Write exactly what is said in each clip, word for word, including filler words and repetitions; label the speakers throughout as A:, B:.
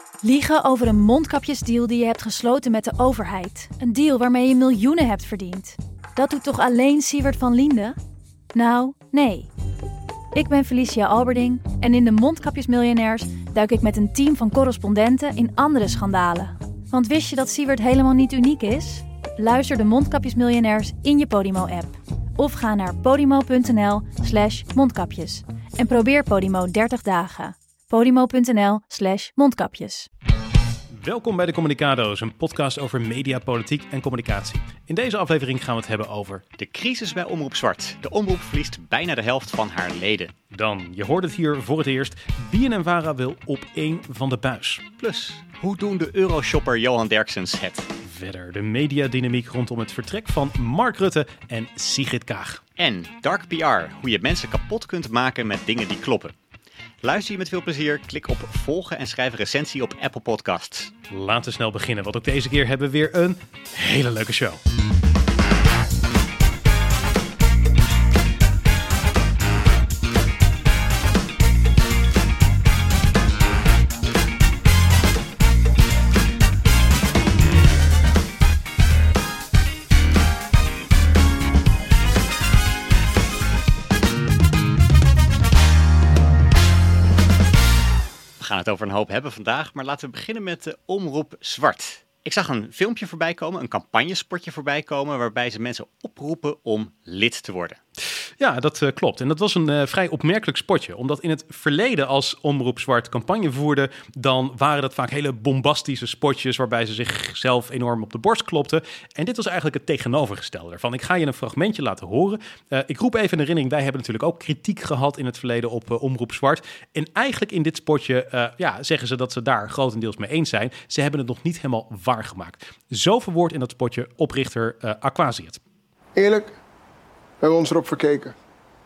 A: Liegen over een mondkapjesdeal die je hebt gesloten met de overheid. Een deal waarmee je miljoenen hebt verdiend. Dat doet toch alleen Siewert van Liende? Nou, nee. Ik ben Felicia Alberding en in de Mondkapjesmiljonairs duik ik met een team van correspondenten in andere schandalen. Want wist je dat Siewert helemaal niet uniek is? Luister de Mondkapjesmiljonairs in je Podimo-app. Of ga naar podimo.nl slash mondkapjes. En probeer Podimo dertig dagen. Podimo.nl slash mondkapjes.
B: Welkom bij de Communicado's, een podcast over media, politiek en communicatie. In deze aflevering gaan we het hebben over...
C: De crisis bij Omroep Zwart. De omroep verliest bijna de helft van haar leden.
B: Dan, je hoort het hier voor het eerst, B N N Vara wil op één van de buis.
C: Plus, hoe doen de Euroshopper Johan Derksen's het?
B: Verder de mediadynamiek rondom het vertrek van Mark Rutte en Sigrid Kaag.
C: En dark P R, hoe je mensen kapot kunt maken met dingen die kloppen. Luister je met veel plezier, klik op volgen en schrijf een recensie op Apple Podcasts.
B: Laten we snel beginnen, want ook deze keer hebben we weer een hele leuke show.
C: We gaan het over een hoop hebben vandaag, maar laten we beginnen met de Omroep Zwart. Ik zag een filmpje voorbij komen, een campagnespotje voorbij komen, waarbij ze mensen oproepen om lid te worden.
B: Ja, dat uh, klopt. En dat was een uh, vrij opmerkelijk spotje. Omdat in het verleden als Omroep Zwart campagne voerde, dan waren dat vaak hele bombastische spotjes waarbij ze zichzelf enorm op de borst klopten. En dit was eigenlijk het tegenovergestelde ervan. Ik ga je een fragmentje laten horen. Uh, ik roep even in herinnering, wij hebben natuurlijk ook kritiek gehad in het verleden op uh, Omroep Zwart. En eigenlijk in dit spotje uh, ja, zeggen ze dat ze daar grotendeels mee eens zijn. Ze hebben het nog niet helemaal waargemaakt. Zo verwoordt in dat spotje oprichter uh, Aquasiet.
D: Eerlijk? We hebben ons erop verkeken.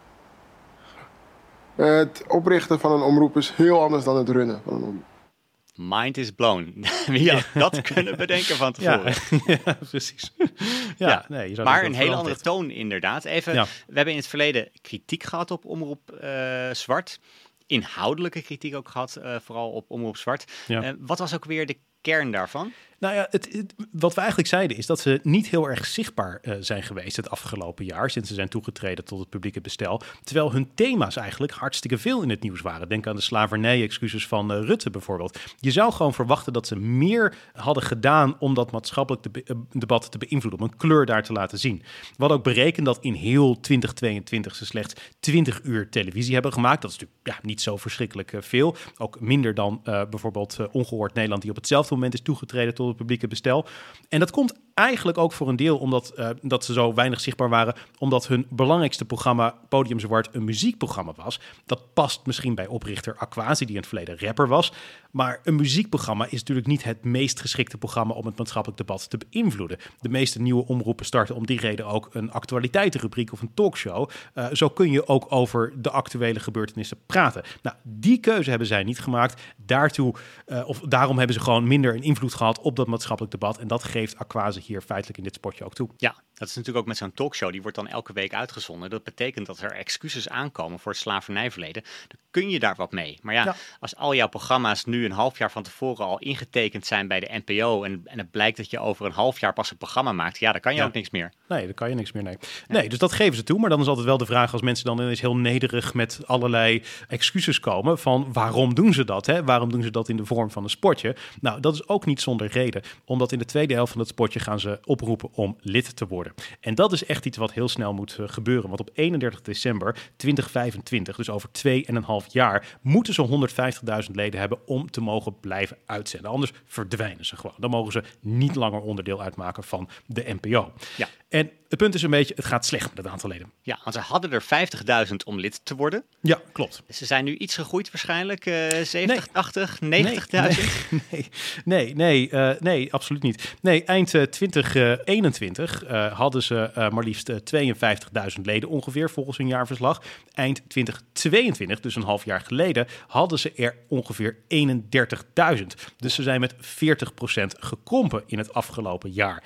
D: Het oprichten van een omroep is heel anders dan het runnen van een omroep.
C: Mind is blown. Wie had dat kunnen bedenken van tevoren?
B: Ja, ja precies. Ja,
C: ja.
B: Nee, je zou
C: maar een hele andere toon inderdaad. Even,
B: ja.
C: We hebben in het verleden kritiek gehad op Omroep uh, Zwart. Inhoudelijke kritiek ook gehad, uh, vooral op Omroep Zwart.
B: Ja.
C: Uh, wat was ook weer de kern daarvan?
B: Nou ja, het, het, wat we eigenlijk zeiden is dat ze niet heel erg zichtbaar uh, zijn geweest het afgelopen jaar, sinds ze zijn toegetreden tot het publieke bestel. Terwijl hun thema's eigenlijk hartstikke veel in het nieuws waren. Denk aan de slavernij-excuses van uh, Rutte bijvoorbeeld. Je zou gewoon verwachten dat ze meer hadden gedaan om dat maatschappelijk de, uh, debat te beïnvloeden, om een kleur daar te laten zien. We hadden ook berekend dat in heel twintig tweeëntwintig ze slechts twintig uur televisie hebben gemaakt. Dat is natuurlijk ja, niet zo verschrikkelijk uh, veel. Ook minder dan uh, bijvoorbeeld uh, Ongehoord Nederland, die op hetzelfde moment is toegetreden tot het publieke bestel. En dat komt eigenlijk ook voor een deel omdat uh, dat ze zo weinig zichtbaar waren, omdat hun belangrijkste programma, Podium Zwart, een muziekprogramma was. Dat past misschien bij oprichter Aquasi, die in het verleden rapper was. Maar een muziekprogramma is natuurlijk niet het meest geschikte programma om het maatschappelijk debat te beïnvloeden. De meeste nieuwe omroepen starten om die reden ook een actualiteitenrubriek of een talkshow. Uh, zo kun je ook over de actuele gebeurtenissen praten. Nou, die keuze hebben zij niet gemaakt. Daartoe, uh, of daarom hebben ze gewoon minder een invloed gehad op dat maatschappelijk debat. En dat geeft Aquasi hier feitelijk in dit spotje ook toe.
C: Ja, dat is natuurlijk ook met zo'n talkshow. Die wordt dan elke week uitgezonden. Dat betekent dat er excuses aankomen voor het slavernijverleden. Dan kun je daar wat mee. Maar ja, ja, als al jouw programma's nu een half jaar van tevoren al ingetekend zijn bij de N P O... en, en het blijkt dat je over een half jaar pas een programma maakt... ja, dan kan je ja. ook niks meer.
B: Nee, dan kan je niks meer, nee. Nee, nee, dus dat geven ze toe. Maar dan is altijd wel de vraag, als mensen dan ineens heel nederig met allerlei excuses komen, van waarom doen ze dat? Hè? Waarom doen ze dat in de vorm van een spotje? Nou, dat is ook niet zonder reden. Omdat in de tweede helft van het spotje gaan ze oproepen om lid te worden. En dat is echt iets wat heel snel moet uh, gebeuren. Want op eenendertig december tweeduizend vijfentwintig, dus over twee en een half jaar, moeten ze honderdvijftigduizend leden hebben om te mogen blijven uitzenden. Anders verdwijnen ze gewoon. Dan mogen ze niet langer onderdeel uitmaken van de N P O.
C: Ja.
B: En het punt is een beetje, het gaat slecht met het aantal leden.
C: Ja, want ze hadden er vijftigduizend om lid te worden.
B: Ja, klopt.
C: Ze zijn nu iets gegroeid waarschijnlijk, uh, zeventig,
B: nee.
C: tachtig, negentigduizend?
B: Nee, nee, nee, nee, uh, nee, absoluut niet. Nee, eind uh, twintig eenentwintig uh, hadden ze uh, maar liefst uh, tweeënvijftigduizend leden ongeveer volgens hun jaarverslag. Eind twintig tweeëntwintig, dus een half jaar geleden, hadden ze er ongeveer eenendertigduizend. Dus ze zijn met veertig procent gekrompen in het afgelopen jaar.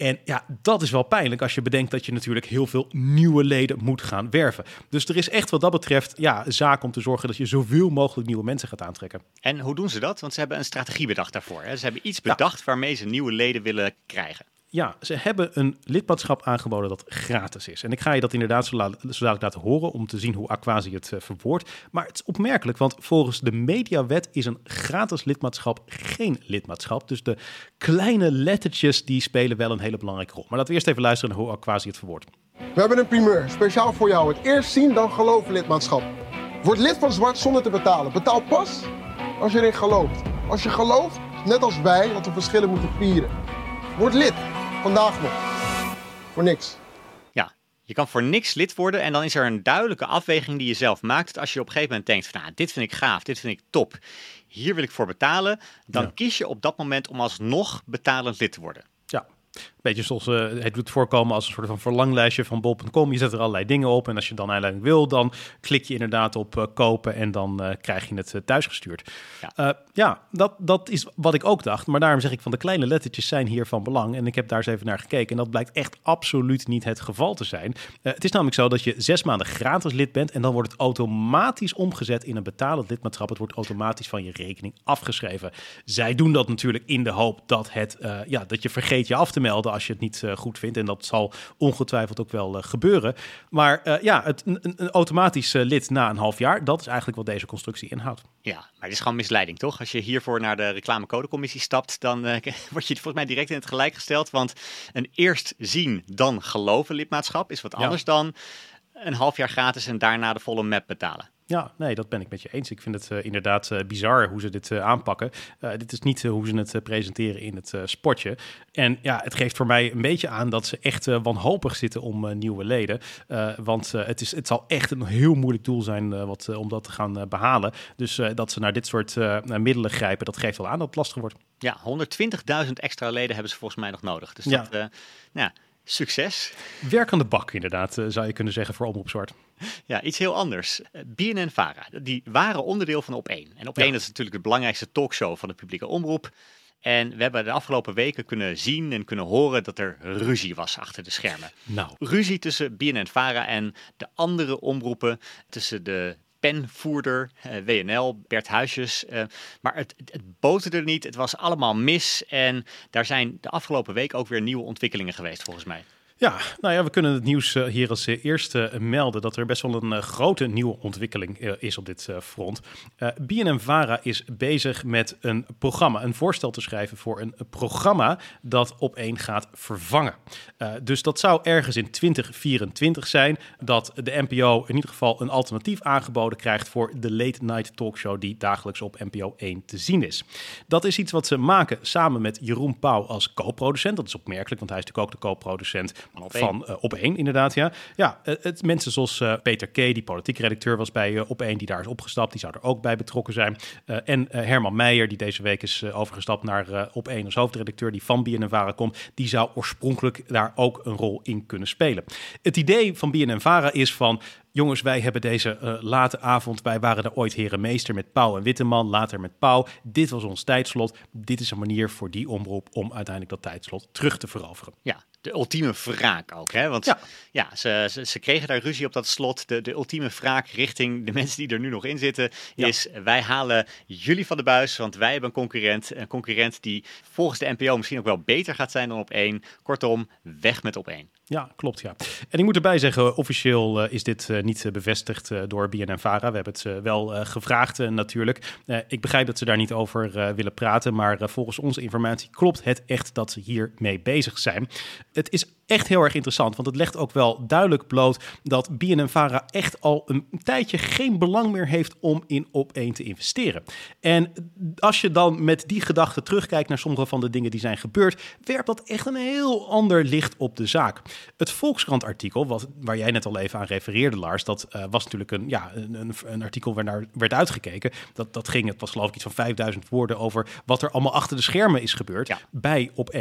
B: En ja, dat is wel pijnlijk als je bedenkt dat je natuurlijk heel veel nieuwe leden moet gaan werven. Dus er is echt wat dat betreft ja, zaak om te zorgen dat je zoveel mogelijk nieuwe mensen gaat aantrekken.
C: En hoe doen ze dat? Want ze hebben een strategie bedacht daarvoor. Hè? Ze hebben iets bedacht ja. waarmee ze nieuwe leden willen krijgen.
B: Ja, ze hebben een lidmaatschap aangeboden dat gratis is. En ik ga je dat inderdaad zo, la- zo dadelijk laten horen om te zien hoe Aquasi het uh, verwoordt. Maar het is opmerkelijk, want volgens de mediawet is een gratis lidmaatschap geen lidmaatschap. Dus de kleine lettertjes die spelen wel een hele belangrijke rol. Maar laten we eerst even luisteren naar hoe Aquasi het verwoordt.
D: We hebben een primeur, speciaal voor jou. Het eerst zien, dan geloven lidmaatschap. Word lid van Zwart zonder te betalen. Betaal pas als je erin gelooft. Als je gelooft, net als wij, dat we verschillen moeten vieren. Word lid. Vandaag nog. Voor niks.
C: Ja, je kan voor niks lid worden en dan is er een duidelijke afweging die je zelf maakt. Als je op een gegeven moment denkt van nou, dit vind ik gaaf, dit vind ik top. Hier wil ik voor betalen. Dan ja. kies je op dat moment om alsnog betalend lid te worden.
B: Ja. Beetje zoals uh, het doet voorkomen als een soort van verlanglijstje van bol punt com. Je zet er allerlei dingen op en als je dan uiteindelijk wil, dan klik je inderdaad op uh, kopen en dan uh, krijg je het uh, thuisgestuurd. Ja, uh, ja dat, dat is wat ik ook dacht. Maar daarom zeg ik van de kleine lettertjes zijn hier van belang. En ik heb daar eens even naar gekeken en dat blijkt echt absoluut niet het geval te zijn. Uh, het is namelijk zo dat je zes maanden gratis lid bent en dan wordt het automatisch omgezet in een betalend lidmaatschap. Het wordt automatisch van je rekening afgeschreven. Zij doen dat natuurlijk in de hoop dat, het, uh, ja, dat je vergeet je af te melden als je het niet uh, goed vindt. En dat zal ongetwijfeld ook wel uh, gebeuren. Maar uh, ja, het, een, een automatisch uh, lid na een half jaar, dat is eigenlijk wat deze constructie inhoudt.
C: Ja, maar het is gewoon misleiding, toch? Als je hiervoor naar de reclamecodecommissie stapt, dan uh, word je volgens mij direct in het gelijk gesteld. Want een eerst zien, dan geloven lidmaatschap is wat anders ja. dan een half jaar gratis en daarna de volle map betalen.
B: Ja, nee, dat ben ik met je eens. Ik vind het uh, inderdaad uh, bizar hoe ze dit uh, aanpakken. Uh, dit is niet uh, hoe ze het uh, presenteren in het uh, spotje. En ja, het geeft voor mij een beetje aan dat ze echt uh, wanhopig zitten om uh, nieuwe leden. Uh, want uh, het, is, het zal echt een heel moeilijk doel zijn uh, wat, uh, om dat te gaan uh, behalen. Dus uh, dat ze naar dit soort uh, middelen grijpen, dat geeft wel aan dat het lastig wordt.
C: Ja, honderdtwintigduizend extra leden hebben ze volgens mij nog nodig. Dus dat, ja. Uh, nou, succes.
B: Werk aan de bak inderdaad, uh, zou je kunnen zeggen voor Omroep Zwart.
C: Ja, iets heel anders. B N N-Vara, die waren onderdeel van Op één. En Op één ja. is natuurlijk de belangrijkste talkshow van de publieke omroep. En we hebben de afgelopen weken kunnen zien en kunnen horen dat er ruzie was achter de schermen.
B: Nou.
C: Ruzie tussen B N N-Vara en de andere omroepen, tussen de penvoerder, uh, W N L, Bert Huisjes. Uh, maar het, het, het boterde niet, het was allemaal mis. En daar zijn de afgelopen week ook weer nieuwe ontwikkelingen geweest, volgens mij.
B: Ja, nou ja, we kunnen het nieuws uh, hier als uh, eerste uh, melden dat er best wel een uh, grote nieuwe ontwikkeling uh, is op dit uh, front. Uh, B N N-Vara is bezig met een programma, een voorstel te schrijven voor een, een programma dat Op één gaat vervangen. Uh, dus dat zou ergens in twintig vierentwintig zijn dat de N P O in ieder geval een alternatief aangeboden krijgt voor de late night talkshow die dagelijks op N P O één te zien is. Dat is iets wat ze maken samen met Jeroen Pauw als co-producent. Dat is opmerkelijk, want hij is natuurlijk ook de co-producent Op van uh, Op één, inderdaad, ja. Ja, uh, het, mensen zoals uh, Peter K., die politiek redacteur was bij uh, Op één, die daar is opgestapt, die zou er ook bij betrokken zijn. Uh, en uh, Herman Meijer, die deze week is uh, overgestapt naar uh, Op één als hoofdredacteur, die van B N N-Vara komt, die zou oorspronkelijk daar ook een rol in kunnen spelen. Het idee van B N N-Vara is van, jongens, wij hebben deze uh, late avond, wij waren er ooit herenmeester met Pauw en Witteman, later met Pauw. Dit was ons tijdslot. Dit is een manier voor die omroep om uiteindelijk dat tijdslot terug te veroveren.
C: Ja, de ultieme wraak ook, hè? Want ja, ja ze, ze, ze kregen daar ruzie op dat slot. De, de ultieme wraak richting de mensen die er nu nog in zitten is, ja. wij halen jullie van de buis, want wij hebben een concurrent. Een concurrent die volgens de N P O misschien ook wel beter gaat zijn dan Op één. Kortom, weg met Op één.
B: Ja, klopt, ja. En ik moet erbij zeggen, officieel uh, is dit uh, niet uh, bevestigd uh, door B N N-Vara. We hebben het uh, wel uh, gevraagd uh, natuurlijk. Uh, ik begrijp dat ze daar niet over uh, willen praten, maar uh, volgens onze informatie klopt het echt dat ze hiermee bezig zijn. Het is echt heel erg interessant, want het legt ook wel duidelijk bloot dat B N N-Vara echt al een tijdje geen belang meer heeft om in Op één te investeren. En als je dan met die gedachte terugkijkt naar sommige van de dingen die zijn gebeurd, werpt dat echt een heel ander licht op de zaak. Het Volkskrant-artikel, wat, waar jij net al even aan refereerde, Lars, dat uh, was natuurlijk een, ja, een, een, een artikel waarnaar werd uitgekeken. Dat, dat ging, het was geloof ik iets van vijfduizend woorden over wat er allemaal achter de schermen is gebeurd ja. bij Op één.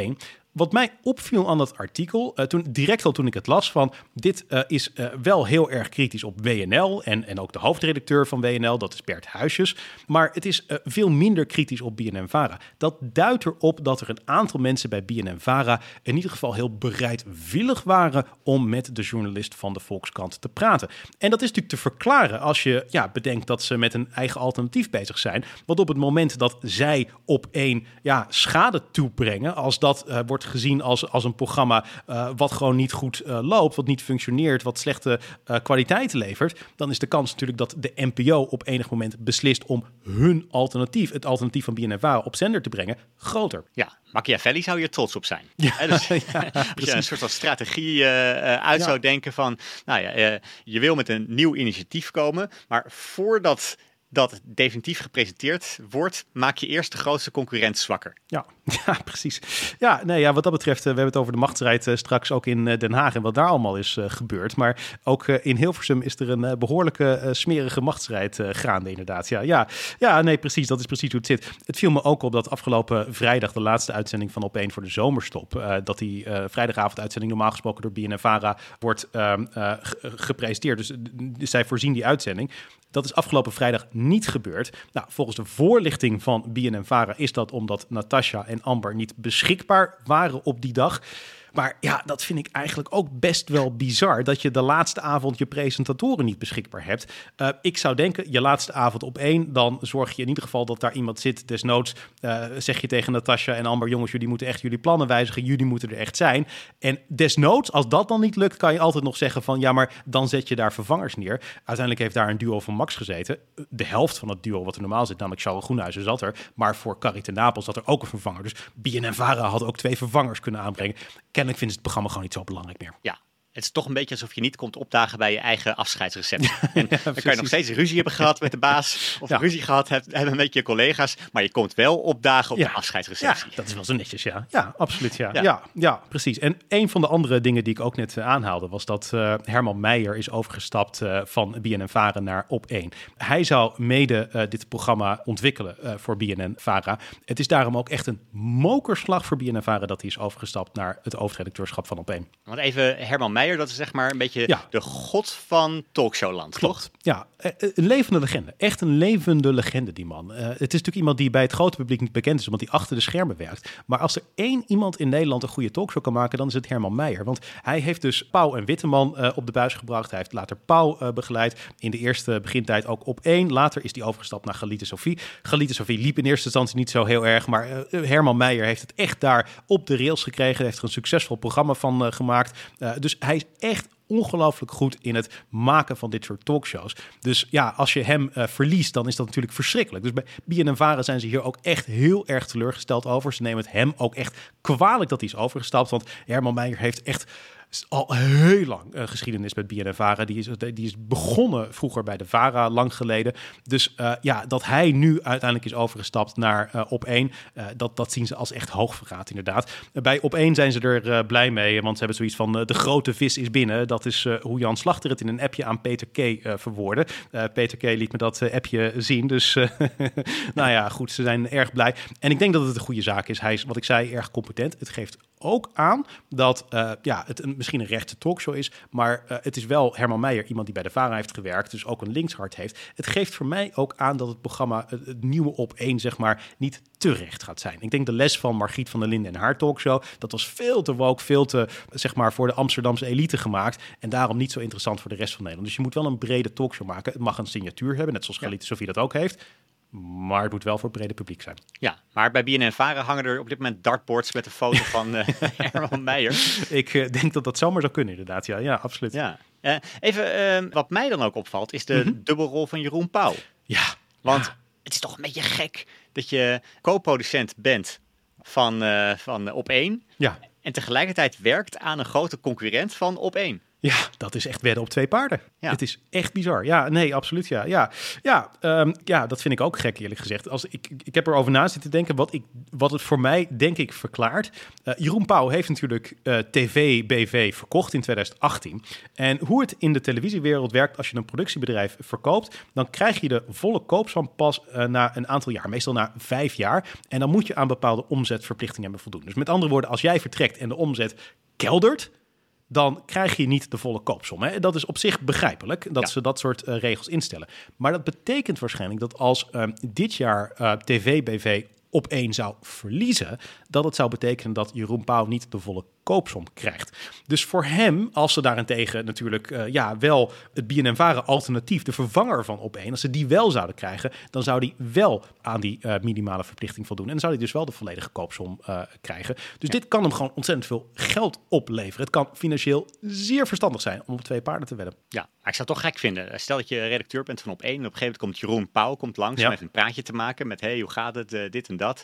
B: Wat mij opviel aan dat artikel, uh, toen, direct al toen ik het las, van dit uh, is uh, wel heel erg kritisch op W N L en, en ook de hoofdredacteur van W N L, dat is Bert Huisjes. Maar het is uh, veel minder kritisch op B N N Vara. Dat duidt erop dat er een aantal mensen bij B N N Vara in ieder geval heel bereidwillig waren om met de journalist van de Volkskrant te praten. En dat is natuurlijk te verklaren als je ja, bedenkt dat ze met een eigen alternatief bezig zijn. Want op het moment dat zij op één ja, schade toebrengen, als dat uh, wordt gezien als, als een programma uh, wat gewoon niet goed uh, loopt, wat niet functioneert, wat slechte uh, kwaliteit levert, dan is de kans natuurlijk dat de N P O op enig moment beslist om hun alternatief, het alternatief van B N N Vara, op zender te brengen, groter.
C: Ja, Machiavelli zou hier trots op zijn.
B: Ja,
C: He, dus,
B: ja,
C: als je een soort van strategie uh, uit ja. zou denken van, nou ja, uh, je wil met een nieuw initiatief komen, maar voordat dat definitief gepresenteerd wordt, maak je eerst de grootste concurrent zwakker.
B: Ja, ja precies. Ja, nee, ja, wat dat betreft, uh, we hebben het over de machtsstrijd uh, straks ook in uh, Den Haag en wat daar allemaal is uh, gebeurd. Maar ook uh, in Hilversum is er een uh, behoorlijke uh, smerige machtsstrijd uh, gaande inderdaad. Ja, ja, ja, nee, precies. Dat is precies hoe het zit. Het viel me ook op dat afgelopen vrijdag, de laatste uitzending van Op één voor de zomerstop, uh, dat die uh, vrijdagavond-uitzending normaal gesproken door B N N Vara wordt uh, uh, gepresenteerd. Dus, dus zij voorzien die uitzending. Dat is afgelopen vrijdag niet gebeurd. Nou, volgens de voorlichting van B N N Vara is dat omdat Natasja en Amber niet beschikbaar waren op die dag. Maar ja, dat vind ik eigenlijk ook best wel bizar, dat je de laatste avond je presentatoren niet beschikbaar hebt. Uh, ik zou denken, je laatste avond op één, dan zorg je in ieder geval dat daar iemand zit. Desnoods uh, zeg je tegen Natasja en Amber, jongens, jullie moeten echt jullie plannen wijzigen, jullie moeten er echt zijn. En desnoods, als dat dan niet lukt, kan je altijd nog zeggen van, ja, maar dan zet je daar vervangers neer. Uiteindelijk heeft daar een duo van Max gezeten. De helft van het duo wat er normaal zit, namelijk Charles Groenhuizen, zat er. Maar voor Carrie ten Napel zat er ook een vervanger. Dus B N N Vara had ook twee vervangers kunnen aanbrengen. Kennelijk vinden ze het programma gewoon niet zo belangrijk meer.
C: Ja, het is toch een beetje alsof je niet komt opdagen bij je eigen afscheidsreceptie. En ja, dan kan je nog steeds ruzie hebben gehad met de baas, of ja. ruzie gehad hebt, hebben met je collega's, maar je komt wel opdagen op ja. de afscheidsreceptie.
B: Ja, dat is wel zo netjes, ja. Ja, absoluut, ja. Ja. ja. Ja, precies. En een van de andere dingen die ik ook net uh, aanhaalde, was dat uh, Herman Meijer is overgestapt uh, van B N N Vara naar Op één. Hij zou mede uh, dit programma ontwikkelen uh, voor B N N Vara. Het is daarom ook echt een mokerslag voor B N N Vara dat hij is overgestapt naar het hoofdredacteurschap van Op één.
C: Want even Herman Meijer, dat is zeg maar een beetje ja. de god van talkshowland,
B: Klopt.
C: toch?
B: Ja, een levende legende. Echt een levende legende, die man. Uh, het is natuurlijk iemand die bij het grote publiek niet bekend is, omdat hij achter de schermen werkt. Maar als er één iemand in Nederland een goede talkshow kan maken, dan is het Herman Meijer. Want hij heeft dus Pauw en Witteman uh, op de buis gebracht. Hij heeft later Pauw uh, begeleid. In de eerste begintijd ook Op één. Later is hij overgestapt naar Galite Sophie. Galite Sophie liep in eerste instantie niet zo heel erg, maar uh, Herman Meijer heeft het echt daar op de rails gekregen. Hij heeft er een succesvol programma van uh, gemaakt. Uh, dus hij is echt ongelooflijk goed in het maken van dit soort talkshows. Dus ja, als je hem uh, verliest, dan is dat natuurlijk verschrikkelijk. Dus bij B N N Vara zijn ze hier ook echt heel erg teleurgesteld over. Ze nemen het hem ook echt kwalijk dat hij is overgestapt. Want Herman Meijer heeft echt al heel lang uh, geschiedenis met B N N Vara. Die is, die is begonnen vroeger bij de Vara, lang geleden. Dus uh, ja, dat hij nu uiteindelijk is overgestapt naar uh, Op één, uh, dat, dat zien ze als echt hoogverraad inderdaad. Uh, bij Op één zijn ze er uh, blij mee, want ze hebben zoiets van uh, de grote vis is binnen. Dat is uh, hoe Jan Slachter het in een appje aan Peter K. Uh, verwoordde. Uh, Peter K. liet me dat uh, appje zien. Dus uh, nou ja, goed, ze zijn erg blij. En ik denk dat het een goede zaak is. Hij is, wat ik zei, erg competent. Het geeft ook aan dat uh, ja, het een, misschien een rechte talkshow is, maar uh, het is wel Herman Meijer, iemand die bij de Vara heeft gewerkt, dus ook een linkshart heeft. Het geeft voor mij ook aan dat het programma, het, het nieuwe Op één, zeg maar, niet te recht gaat zijn. Ik denk de les van Margriet van der Linden en haar talkshow, dat was veel te woke, veel te, zeg maar, voor de Amsterdamse elite gemaakt en daarom niet zo interessant voor de rest van Nederland. Dus je moet wel een brede talkshow maken. Het mag een signatuur hebben, net zoals Galite ja. Sophie dat ook heeft. Maar het moet wel voor het brede publiek zijn.
C: Ja, maar bij B N N Vara hangen er op dit moment dartboards met een foto van uh, Herman Meijer.
B: Ik uh, denk dat dat zomaar zou kunnen, inderdaad. Ja, ja, absoluut.
C: Ja. Uh, even, uh, wat mij dan ook opvalt, is de mm-hmm. dubbelrol van Jeroen Pauw.
B: Ja.
C: Want
B: ja.
C: het is toch een beetje gek dat je co-producent bent van, uh, van Op één.
B: Ja.
C: En tegelijkertijd werkt aan een grote concurrent van Op één.
B: Ja, dat is echt wedden op twee paarden.
C: Ja.
B: Het is echt bizar. Ja, nee, absoluut. Ja, ja, ja, um, ja dat vind ik ook gek, eerlijk gezegd. Als ik, ik heb erover na zitten denken wat, ik, wat het voor mij, denk ik, verklaart. Uh, Jeroen Pauw heeft natuurlijk uh, T V B V verkocht in twintig achttien. En hoe het in de televisiewereld werkt als je een productiebedrijf verkoopt, dan krijg je de volle koopsom pas uh, na een aantal jaar, meestal na vijf jaar. En dan moet je aan bepaalde omzetverplichtingen hebben voldoen. Dus met andere woorden, als jij vertrekt en de omzet keldert, dan krijg je niet de volle koopsom. Hè? Dat is op zich begrijpelijk, dat ja. ze dat soort uh, regels instellen. Maar dat betekent waarschijnlijk dat als uh, dit jaar uh, T V B V op één zou verliezen, dat het zou betekenen dat Jeroen Pauw niet de volle koopsom krijgt. Dus voor hem, als ze daarentegen natuurlijk uh, ja, wel het B N N Vara alternatief, de vervanger van op één, als ze die wel zouden krijgen, dan zou die wel aan die uh, minimale verplichting voldoen. En dan zou hij dus wel de volledige koopsom uh, krijgen. Dus ja. dit kan hem gewoon ontzettend veel geld opleveren. Het kan financieel zeer verstandig zijn om op twee paarden te wedden.
C: Ja, maar ik zou het toch gek vinden. Stel dat je redacteur bent van op één en op een gegeven moment komt Jeroen Pauw komt langs ja. om even een praatje te maken met hey, hoe gaat het, uh, dit en dat.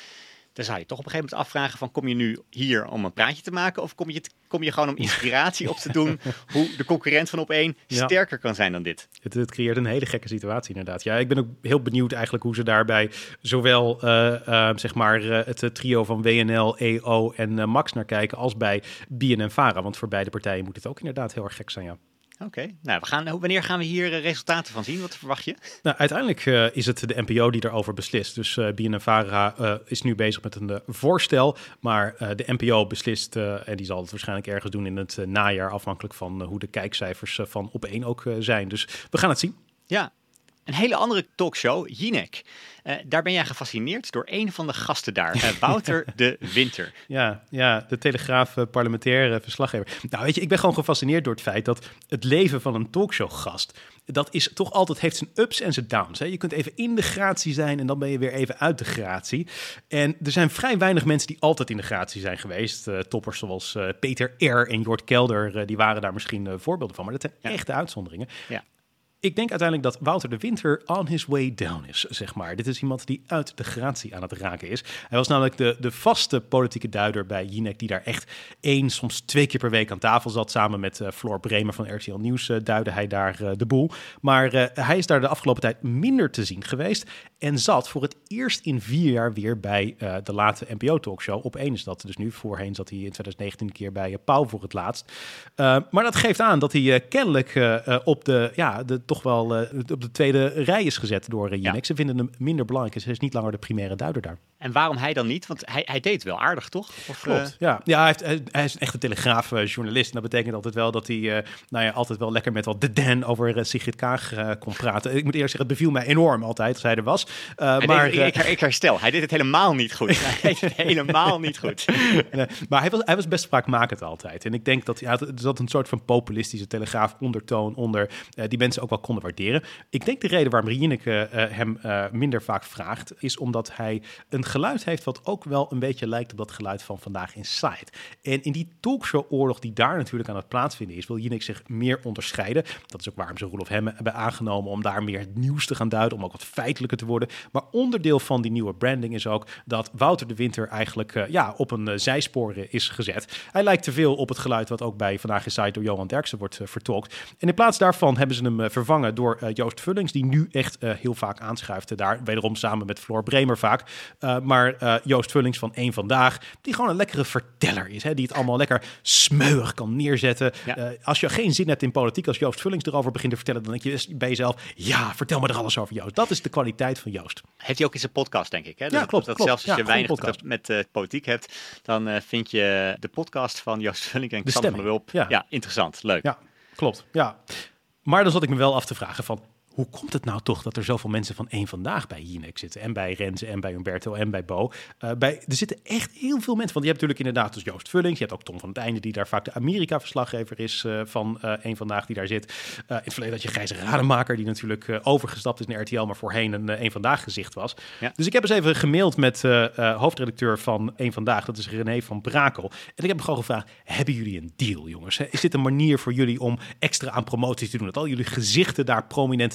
C: Dan zou je toch op een gegeven moment afvragen van kom je nu hier om een praatje te maken of kom je, t- kom je gewoon om inspiratie op te doen hoe de concurrent van op één ja. sterker kan zijn dan dit?
B: Het, het creëert een hele gekke situatie inderdaad. Ja, ik ben ook heel benieuwd eigenlijk hoe ze daarbij zowel uh, uh, zeg maar uh, het trio van W N L, E O en uh, Max naar kijken als bij B N N Vara. Want voor beide partijen moet het ook inderdaad heel erg gek zijn, ja.
C: Oké, okay. nou, we gaan, wanneer gaan we hier uh, resultaten van zien? Wat verwacht je?
B: Nou, uiteindelijk uh, is het de N P O die daarover beslist. Dus uh, B N N Vara uh, is nu bezig met een uh, voorstel. Maar uh, de N P O beslist, uh, en die zal het waarschijnlijk ergens doen in het uh, najaar, afhankelijk van uh, hoe de kijkcijfers uh, van op één ook uh, zijn. Dus we gaan het zien.
C: Ja. Een hele andere talkshow, Jinek. Uh, daar ben jij gefascineerd door een van de gasten daar, uh, Wouter de Winter.
B: Ja, ja, de Telegraaf uh, parlementaire verslaggever. Nou, weet je, ik ben gewoon gefascineerd door het feit dat het leven van een talkshowgast, dat is toch altijd, heeft zijn ups en zijn downs. Hè? Je kunt even in de gratie zijn en dan ben je weer even uit de gratie. En er zijn vrij weinig mensen die altijd in de gratie zijn geweest. Uh, toppers zoals uh, Peter R. en Jort Kelder, uh, die waren daar misschien uh, voorbeelden van. Maar dat zijn ja. echte uitzonderingen. Ja. Ik denk uiteindelijk dat Wouter de Winter on his way down is, zeg maar. Dit is iemand die uit de gratie aan het raken is. Hij was namelijk de, de vaste politieke duider bij Jinek, die daar echt één, soms twee keer per week aan tafel zat. Samen met uh, Floor Bremer van R T L Nieuws uh, duidde hij daar uh, de boel. Maar uh, hij is daar de afgelopen tijd minder te zien geweest en zat voor het eerst in vier jaar weer bij uh, de late N P O-talkshow. Op één is dat dus nu. Voorheen zat hij in twintig negentien een keer bij uh, Pauw voor het laatst. Uh, maar dat geeft aan dat hij uh, kennelijk uh, uh, op de, ja, de toch wel uh, op de tweede rij is gezet door uh, Jinek. Ja. Ze vinden hem minder belangrijk. Hij is niet langer de primaire duider daar.
C: En waarom hij dan niet? Want hij, hij deed wel aardig, toch? Of,
B: Klopt,
C: uh...
B: ja. ja hij, heeft, hij, hij is een echte Telegraaf-journalist. En dat betekent altijd wel dat hij uh, nou ja, altijd wel lekker met wat de Dan over uh, Sigrid Kaag uh, kon praten. Ik moet eerst zeggen, het beviel mij enorm altijd als hij er was. Uh, maar,
C: deed, uh, ik, ik herstel, hij deed het helemaal niet goed. Hij deed het helemaal niet goed.
B: nee, maar hij was, hij was best spraakmakend altijd. En ik denk dat ja, er zat een soort van populistische Telegraaf-ondertoon onder, uh, die mensen ook wel konden waarderen. Ik denk de reden waarom Jinek uh, hem uh, minder vaak vraagt, is omdat hij een geluid heeft wat ook wel een beetje lijkt op dat geluid van Vandaag Inside. En in die talkshow-oorlog die daar natuurlijk aan het plaatsvinden is, wil Jinek zich meer onderscheiden. Dat is ook waarom ze Roelof Hemme hebben aangenomen om daar meer het nieuws te gaan duiden, om ook wat feitelijker te worden. Maar onderdeel van die nieuwe branding is ook dat Wouter de Winter eigenlijk uh, ja, op een uh, zijspoor is gezet. Hij lijkt te veel op het geluid wat ook bij Vandaag Inside door Johan Derksen wordt uh, vertolkt. En in plaats daarvan hebben ze hem uh, vervangen door uh, Joost Vullings, die nu echt uh, heel vaak aanschuift uh, daar. Wederom samen met Floor Bremer vaak. Uh, maar uh, Joost Vullings van Eén Vandaag, die gewoon een lekkere verteller is. Hè, die het allemaal lekker smeuig kan neerzetten. Ja. Uh, als je geen zin hebt in politiek, als Joost Vullings erover begint te vertellen, dan denk je bij jezelf, ja, vertel me er alles over Joost. Dat is de kwaliteit van Joost.
C: Heeft hij ook in zijn podcast, denk ik. Hè?
B: Ja,
C: dat,
B: klopt.
C: Dat
B: klopt.
C: zelfs als
B: ja,
C: je weinig
B: podcast.
C: met uh, politiek hebt, dan uh, vind je de podcast van Joost Vullings en Xander van der Wulp. Ja. ja, interessant. Leuk.
B: Ja, klopt. Ja. Maar dan zat ik me wel af te vragen van, hoe komt het nou toch dat er zoveel mensen van Eén Vandaag bij Jinek zitten? En bij Renze en bij Humberto en bij Bo. Uh, bij, er zitten echt heel veel mensen. Want je hebt natuurlijk inderdaad dus Joost Vullings. Je hebt ook Tom van het Einde, die daar vaak de Amerika-verslaggever is uh, van uh, Eén Vandaag, die daar zit. Uh, in het verleden had je Gijs Rademaker, die natuurlijk uh, overgestapt is naar R T L, maar voorheen een uh, Eén Vandaag gezicht was. Ja. Dus ik heb eens even gemaild met uh, uh, hoofdredacteur van Eén Vandaag. Dat is René van Brakel. En ik heb hem gewoon gevraagd, hebben jullie een deal, jongens? Is dit een manier voor jullie om extra aan promotie te doen? Dat al jullie gezichten daar prominent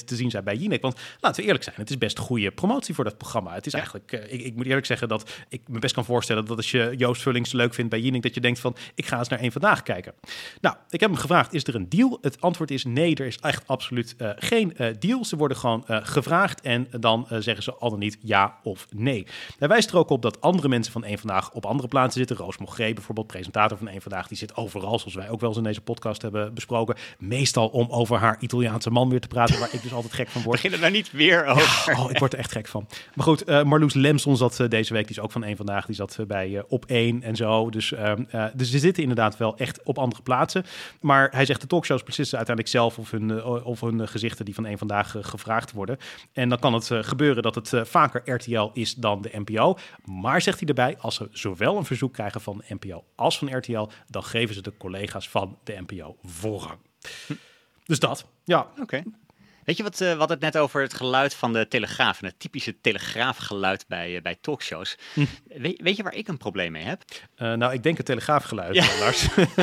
B: te zien zijn bij Jinek. Want laten we eerlijk zijn, het is best goede promotie voor dat programma. Het is ja. eigenlijk, uh, ik, ik moet eerlijk zeggen dat ik me best kan voorstellen dat als je Joost Vullings leuk vindt bij Jinek, dat je denkt van, ik ga eens naar Eén Vandaag kijken. Nou, ik heb hem gevraagd, is er een deal? Het antwoord is nee, er is echt absoluut uh, geen uh, deal. Ze worden gewoon uh, gevraagd en dan uh, zeggen ze al dan niet ja of nee. Hij wijst er ook op dat andere mensen van Eén Vandaag op andere plaatsen zitten. Roos Mogré bijvoorbeeld, presentator van Eén Vandaag, die zit overal, zoals wij ook wel eens in deze podcast hebben besproken. Meestal om over haar Italiaanse man weer te praten, waar ik dus altijd gek van word.
C: Begin er nou niet weer over.
B: Ja, oh, ik word er echt gek van. Maar goed, uh, Marloes Lemson zat uh, deze week, die is ook van Eén Vandaag, die zat uh, bij uh, Op één en zo. Dus, uh, uh, dus ze zitten inderdaad wel echt op andere plaatsen. Maar hij zegt, de talkshows beslissen uiteindelijk zelf of hun, uh, of hun uh, gezichten die van Eén Vandaag uh, gevraagd worden. En dan kan het uh, gebeuren dat het uh, vaker R T L is dan de N P O. Maar, zegt hij erbij, als ze zowel een verzoek krijgen van de N P O als van R T L, dan geven ze de collega's van de N P O voorrang. Hm. Dus dat, ja.
C: Oké. Okay. Weet je wat, uh, we hadden het net over het geluid van de Telegraaf en het typische Telegraafgeluid bij, uh, bij talkshows. Hm. We, weet je waar ik een probleem mee heb?
B: Uh, nou, ik denk het Telegraafgeluid, ja. Lars.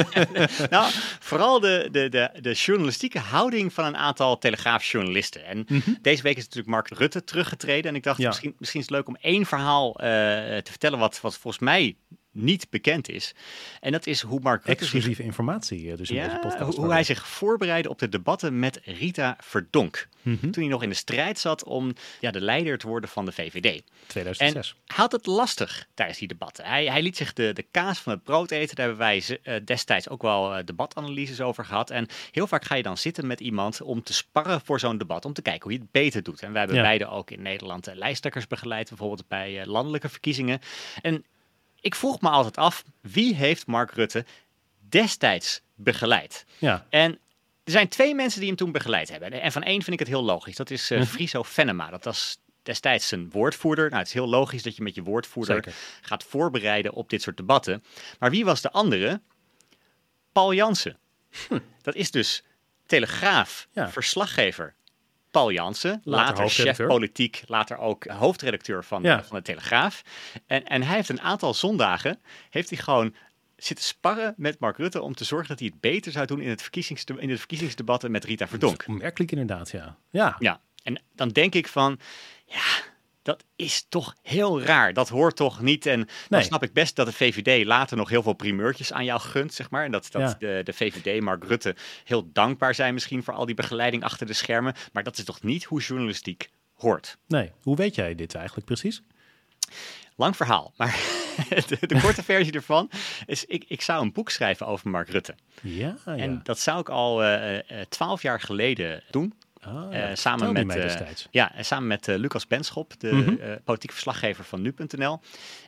C: Nou, vooral de, de, de, de journalistieke houding van een aantal Telegraafjournalisten. En mm-hmm. deze week is natuurlijk Mark Rutte teruggetreden. En ik dacht, ja. misschien, misschien is het leuk om één verhaal uh, te vertellen wat, wat volgens mij niet bekend is. En dat is hoe Mark Rutte...
B: Exclusieve informatie dus in
C: ja,
B: deze podcast.
C: Hoe, hoe hij zich voorbereidde op de debatten met Rita Verdonk. Mm-hmm. Toen hij nog in de strijd zat om ja, de leider te worden van de V V D.
B: tweeduizend zes.
C: En hij had het lastig tijdens die debatten. Hij, hij liet zich de, de kaas van het brood eten. Daar hebben wij uh, destijds ook wel uh, debatanalyses over gehad. En heel vaak ga je dan zitten met iemand om te sparren voor zo'n debat. Om te kijken hoe je het beter doet. En wij hebben ja. beide ook in Nederland uh, lijsttrekkers begeleid. Bijvoorbeeld bij uh, landelijke verkiezingen. En ik vroeg me altijd af, wie heeft Mark Rutte destijds begeleid?
B: Ja.
C: En er zijn twee mensen die hem toen begeleid hebben. En van één vind ik het heel logisch. Dat is uh, Friso Venema. Dat was destijds zijn woordvoerder. Nou, het is heel logisch dat je met je woordvoerder Zeker. gaat voorbereiden op dit soort debatten. Maar wie was de andere? Paul Jansen. Hm. Dat is dus Telegraaf, ja. verslaggever. Paul Jansen, later, later chef politiek, later ook hoofdredacteur van, ja. van de Telegraaf. En, en hij heeft een aantal zondagen, heeft hij gewoon zitten sparren met Mark Rutte om te zorgen dat hij het beter zou doen in het, verkiezingsde, in het verkiezingsdebatten met Rita Verdonk.
B: Opmerkelijk inderdaad, ja. ja.
C: Ja, en dan denk ik van, ja, dat is toch heel raar. Dat hoort toch niet. En dan nee. snap ik best dat de V V D later nog heel veel primeurtjes aan jou gunt, zeg maar. En dat, dat ja. de, de V V D, Mark Rutte, heel dankbaar zijn misschien voor al die begeleiding achter de schermen. Maar dat is toch niet hoe journalistiek hoort.
B: Nee, hoe weet jij dit eigenlijk precies?
C: Lang verhaal, maar de, de korte versie ervan is, ik, ik zou een boek schrijven over Mark Rutte.
B: Ja, ja.
C: En dat zou ik al twaalf uh, jaar geleden doen.
B: Oh, ja.
C: uh, samen, met, uh, ja, samen met uh, Lucas Benschop, de mm-hmm. uh, politiek verslaggever van nu punt n l.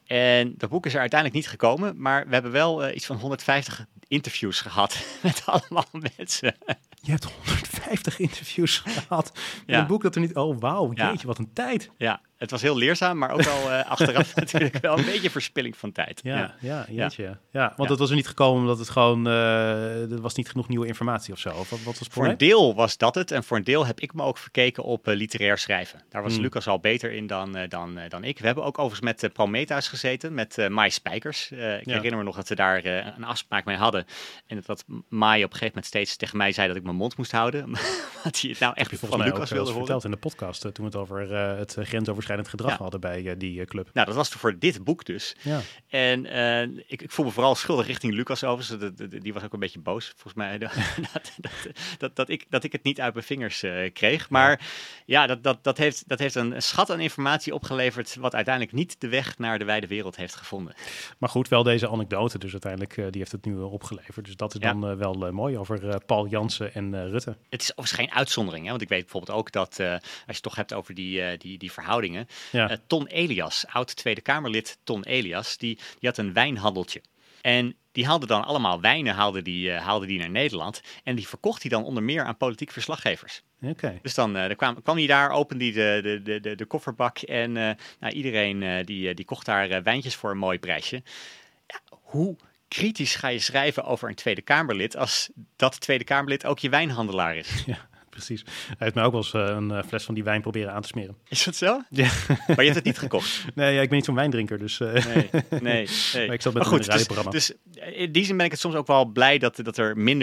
C: En dat boek is er uiteindelijk niet gekomen, maar we hebben wel uh, iets van honderdvijftig interviews gehad met allemaal mensen.
B: Je hebt honderdvijftig interviews gehad met ja. een boek dat er niet... Oh, wauw, jeetje, ja. wat een tijd.
C: Ja, het was heel leerzaam, maar ook wel uh, achteraf natuurlijk wel een beetje verspilling van tijd.
B: Ja, ja, ja jeetje. Ja, ja want ja. dat was er niet gekomen omdat het gewoon... Uh, er was niet genoeg nieuwe informatie of zo. Of wat, wat was
C: voor een deel was dat het. En voor een deel heb ik me ook verkeken op uh, literair schrijven. Daar was hmm. Lucas al beter in dan, uh, dan, uh, dan ik. We hebben ook overigens met uh, Prometheus gezeten, met uh, Mai Spijkers. Uh, ik ja. herinner me nog dat we daar uh, een afspraak mee hadden. En dat, dat Mai op een gegeven moment steeds tegen mij zei dat ik mijn mond moest houden. Wat hij het nou echt van Lucas wilde horen.
B: Verteld in de podcast uh, toen we het over uh, het uh, grensoverschrijdend gedrag ja. hadden bij uh, die uh, club.
C: Nou, dat was voor dit boek dus.
B: Ja.
C: En uh, ik, ik voel me vooral schuldig richting Lucas overigens. De, de, de, die was ook een beetje boos, volgens mij. dat, dat, dat, dat, ik, dat ik het niet uit mijn vingers uh, kreeg. Maar ja, ja dat, dat, dat, heeft, dat heeft een schat aan informatie opgeleverd, wat uiteindelijk niet de weg naar de wijde wereld heeft gevonden.
B: Maar goed, wel deze anekdote dus uiteindelijk, uh, die heeft het nu uh, opgeleverd. Dus dat is ja. dan uh, wel uh, mooi over uh, Paul Jansen en uh, Rutte.
C: Het is overigens geen uitzondering, hè? Want ik weet bijvoorbeeld ook dat, uh, als je het toch hebt over die, uh, die, die verhoudingen, ja. uh, Ton Elias, oud Tweede Kamerlid Ton Elias, die, die had een wijnhandeltje. En die haalde dan allemaal wijnen haalde die, uh, haalde die naar Nederland. En die verkocht hij dan onder meer aan politiek verslaggevers.
B: Okay.
C: Dus dan, uh, dan kwam, kwam hij daar, opende hij de, de, de, de kofferbak. En uh, nou, iedereen uh, die, die kocht daar uh, wijntjes voor een mooi prijsje. Ja, hoe kritisch ga je schrijven over een Tweede Kamerlid als dat Tweede Kamerlid ook je wijnhandelaar is?
B: Ja. Precies. Hij heeft mij ook wel eens uh, een uh, fles van die wijn proberen aan te smeren.
C: Is dat zo?
B: Ja.
C: Maar je hebt het niet gekocht?
B: Nee, ja, ik ben niet zo'n wijndrinker, dus... Uh...
C: Nee, nee, nee.
B: Maar ik zat met
C: maar goed,
B: een radioprogramma.
C: Dus, dus in die zin ben ik het soms ook wel blij dat, dat er minder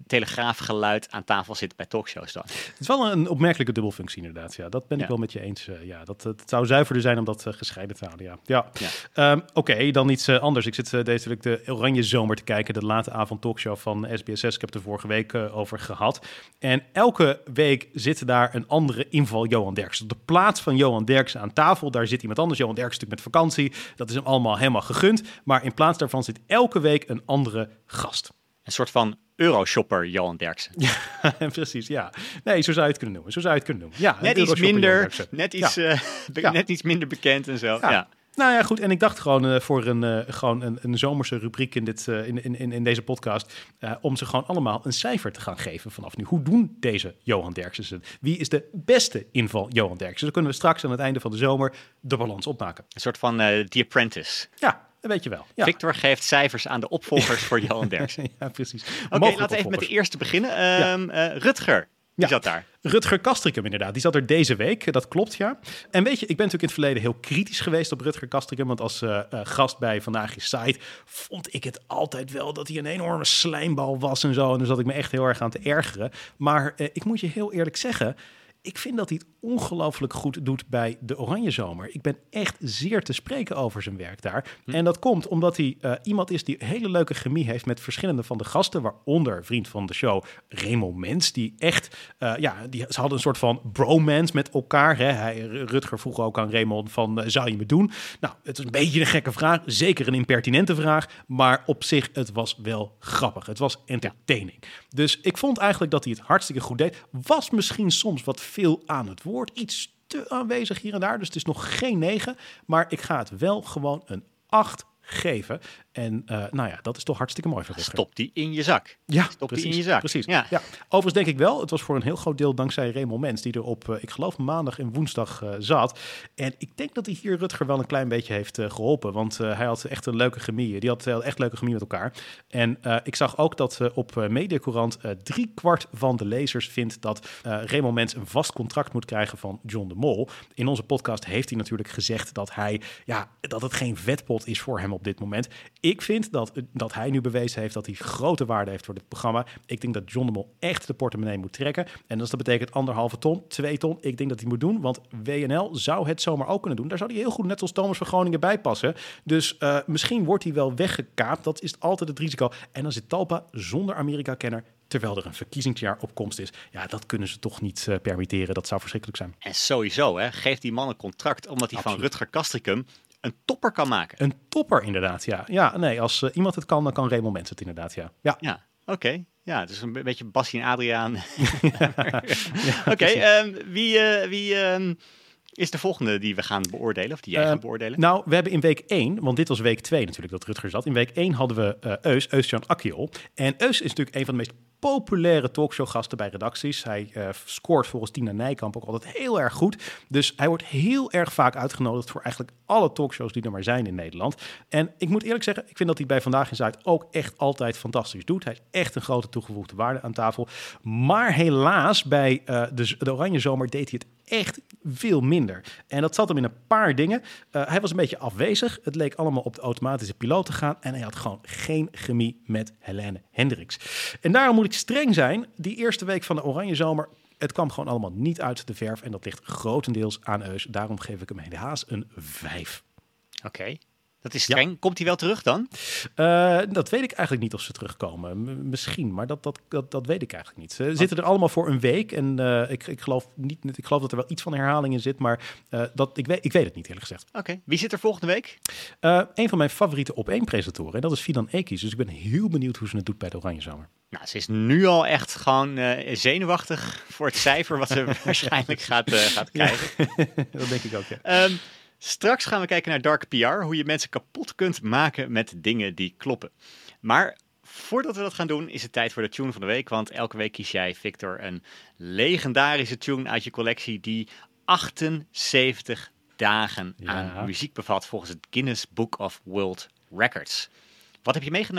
C: telegraafgeluid aan tafel zit bij talkshows dan.
B: Het is wel een opmerkelijke dubbelfunctie inderdaad. Ja, dat ben ik
C: ja.
B: wel met je eens. Uh, ja, dat, het zou zuiverder zijn om dat uh, gescheiden te houden. Ja. Ja.
C: ja.
B: Um, Oké, okay, dan iets uh, anders. Ik zit uh, deze week de Oranje Zomer te kijken. De late avond talkshow van S B S zes. Ik heb het er vorige week uh, over gehad. En elke week zit daar een andere inval Johan Derksen. Op de plaats van Johan Derksen aan tafel, daar zit iemand anders. Johan Derksen natuurlijk met vakantie. Dat is hem allemaal helemaal gegund. Maar in plaats daarvan zit elke week een andere gast.
C: Een soort van Euroshopper Johan Derksen.
B: Ja, precies, ja. Nee, zo zou je het kunnen noemen. Zo zou je het kunnen noemen. Ja,
C: net iets minder, net iets, ja. uh, be- ja. net iets minder bekend en zo. Ja. ja.
B: Nou ja, goed. En ik dacht gewoon uh, voor een, uh, gewoon een, een zomerse rubriek in, dit, uh, in, in, in deze podcast, uh, om ze gewoon allemaal een cijfer te gaan geven vanaf nu. Hoe doen deze Johan Derksen's het? Wie is de beste inval Johan Derksen? Dan kunnen we straks aan het einde van de zomer de balans opmaken.
C: Een soort van uh, The Apprentice.
B: Ja. Dat weet je wel. Ja.
C: Victor geeft cijfers aan de opvolgers voor Johan Derksen.
B: Ja, precies.
C: Oké, okay, laten we even met de eerste beginnen. Um, ja. uh, Rutger, die ja. zat daar.
B: Rutger Kastrikum inderdaad, die zat er deze week, dat klopt ja. En weet je, ik ben natuurlijk in het verleden heel kritisch geweest op Rutger Kastrikum, want als uh, uh, gast bij Vandaag is Site vond ik het altijd wel dat hij een enorme slijmbal was en zo. En dus zat ik me echt heel erg aan te ergeren. Maar uh, ik moet je heel eerlijk zeggen, ik vind dat hij het ongelooflijk goed doet bij de Oranje Zomer. Ik ben echt zeer te spreken over zijn werk daar. Hm. En dat komt omdat hij uh, iemand is die hele leuke chemie heeft met verschillende van de gasten, waaronder vriend van de show Remo Mens, die echt, uh, ja, die, ze hadden een soort van bromance met elkaar. Hè. Hij, Rutger vroeg ook aan Raymond van, uh, zou je me doen? Nou, het is een beetje een gekke vraag, zeker een impertinente vraag, maar op zich, het was wel grappig. Het was entertaining. Ja. Dus ik vond eigenlijk dat hij het hartstikke goed deed. Was misschien soms wat veel aan het woord. Iets te aanwezig hier en daar. Dus het is nog geen negen. Maar ik ga het wel gewoon een acht geven. En uh, nou ja, dat is toch hartstikke mooi voor Rutger.
C: Stop die in je zak.
B: Ja,
C: Stop
B: precies,
C: die in je zak.
B: Precies.
C: Ja.
B: Ja. Overigens denk ik wel, het was voor een heel groot deel dankzij Remo Mens, die er op, uh, ik geloof maandag en woensdag uh, zat. En ik denk dat hij hier Rutger wel een klein beetje heeft uh, geholpen. Want uh, hij had echt een leuke chemie. Die had uh, echt leuke chemie met elkaar. En uh, ik zag ook dat uh, op uh, Mediacourant uh, drie kwart van de lezers vindt dat uh, Remo Mens een vast contract moet krijgen van John de Mol. In onze podcast heeft hij natuurlijk gezegd dat hij, ja, dat het geen vetpot is voor hem op dit moment. Ik vind dat, dat hij nu bewezen heeft dat hij grote waarde heeft voor dit programma. Ik denk dat John de Mol echt de portemonnee moet trekken. En als dat betekent anderhalve ton, twee ton, ik denk dat hij moet doen. Want W N L zou het zomaar ook kunnen doen. Daar zou hij heel goed net als Thomas van Groningen bij passen. Dus uh, misschien wordt hij wel weggekaapt. Dat is altijd het risico. En dan zit Talpa zonder Amerika-kenner, terwijl er een verkiezingsjaar op komst is. Ja, dat kunnen ze toch niet uh, permitteren. Dat zou verschrikkelijk zijn.
C: En sowieso, hè, geeft die man een contract, omdat hij Absoluut. van Rutger Kastrikum een topper kan maken.
B: Een topper, inderdaad, ja. Ja, nee, als uh, iemand het kan, dan kan Remo Mens het inderdaad, ja. Ja,
C: ja oké. Okay. Ja, dus een beetje Bassie en Adriaan. ja, oké, okay, um, wie, uh, wie um, is de volgende die we gaan beoordelen, of die jij uh, gaat beoordelen?
B: Nou, we hebben in week één, want dit was week twee natuurlijk dat Rutger zat. In week één hadden we uh, Eus, Eus-Jan Akkiol. En Eus is natuurlijk een van de meest populaire talkshowgasten bij redacties. Hij uh, scoort volgens Tina Nijkamp ook altijd heel erg goed. Dus hij wordt heel erg vaak uitgenodigd voor eigenlijk alle talkshows die er maar zijn in Nederland. En ik moet eerlijk zeggen, ik vind dat hij bij Vandaag in Zuid ook echt altijd fantastisch doet. Hij is echt een grote toegevoegde waarde aan tafel. Maar helaas, bij uh, de, de Oranje Zomer deed hij het echt veel minder. En dat zat hem in een paar dingen. Uh, hij was een beetje afwezig. Het leek allemaal op de automatische piloot te gaan. En hij had gewoon geen chemie met Helene Hendricks. En daarom moet ik streng zijn. Die eerste week van de Oranje Zomer, het kwam gewoon allemaal niet uit de verf. En dat ligt grotendeels aan Eus. Daarom geef ik hem helaas een vijf.
C: Oké. Okay. Dat is streng. Ja. Komt hij wel terug dan?
B: Uh, dat weet ik eigenlijk niet of ze terugkomen. M- misschien, maar dat, dat, dat, dat weet ik eigenlijk niet. Ze zitten er allemaal voor een week. En uh, ik, ik, geloof niet, ik geloof dat er wel iets van herhaling in zit. Maar uh, dat, ik, weet, ik weet het niet, eerlijk gezegd.
C: Oké. Okay. Wie zit er volgende week?
B: Uh, een van mijn favoriete op één presentatoren. En dat is Fidan Ekies. Dus ik ben heel benieuwd hoe ze het doet bij de Oranje Zomer.
C: Nou, ze is nu al echt gewoon uh, zenuwachtig voor het cijfer wat ze waarschijnlijk gaat, uh, gaat krijgen.
B: Ja. Dat denk ik ook, ja.
C: Um, Straks gaan we kijken naar Dark P R, hoe je mensen kapot kunt maken met dingen die kloppen. Maar voordat we dat gaan doen, is het tijd voor de tune van de week. Want elke week kies jij, Victor, een legendarische tune uit je collectie die achtenzeventig dagen ja. aan muziek bevat volgens het Guinness Book of World Records. Wat heb je meegenomen?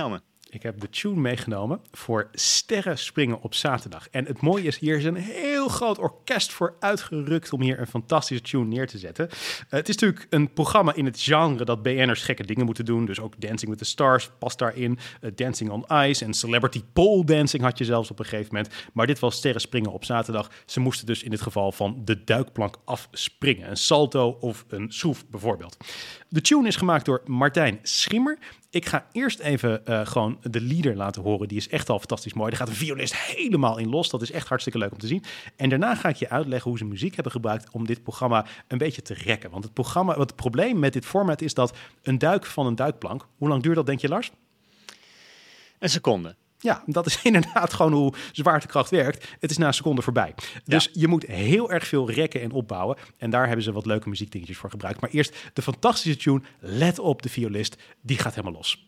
B: Ik heb de tune meegenomen voor Sterren Springen op zaterdag. En het mooie is, hier is een heel groot orkest voor uitgerukt om hier een fantastische tune neer te zetten. Uh, het is natuurlijk een programma in het genre dat B N'ers gekke dingen moeten doen. Dus ook Dancing with the Stars past daarin. Uh, Dancing on Ice en Celebrity Pole Dancing had je zelfs op een gegeven moment. Maar dit was Sterren Springen op zaterdag. Ze moesten dus in dit geval van de duikplank afspringen. Een salto of een schroef bijvoorbeeld. De tune is gemaakt door Martijn Schimmer. Ik ga eerst even uh, gewoon de leader laten horen. Die is echt al fantastisch mooi. Daar gaat de violist helemaal in los. Dat is echt hartstikke leuk om te zien. En daarna ga ik je uitleggen hoe ze muziek hebben gebruikt om dit programma een beetje te rekken. Want het programma, wat het probleem met dit format is dat een duik van een duikplank. Hoe lang duurt dat, denk je, Lars?
C: Een seconde.
B: Ja, dat is inderdaad gewoon hoe zwaartekracht werkt. Het is na een seconde voorbij. Dus ja. je moet heel erg veel rekken en opbouwen. En daar hebben ze wat leuke muziekdingetjes voor gebruikt. Maar eerst de fantastische tune. Let op, de violist. Die gaat helemaal los.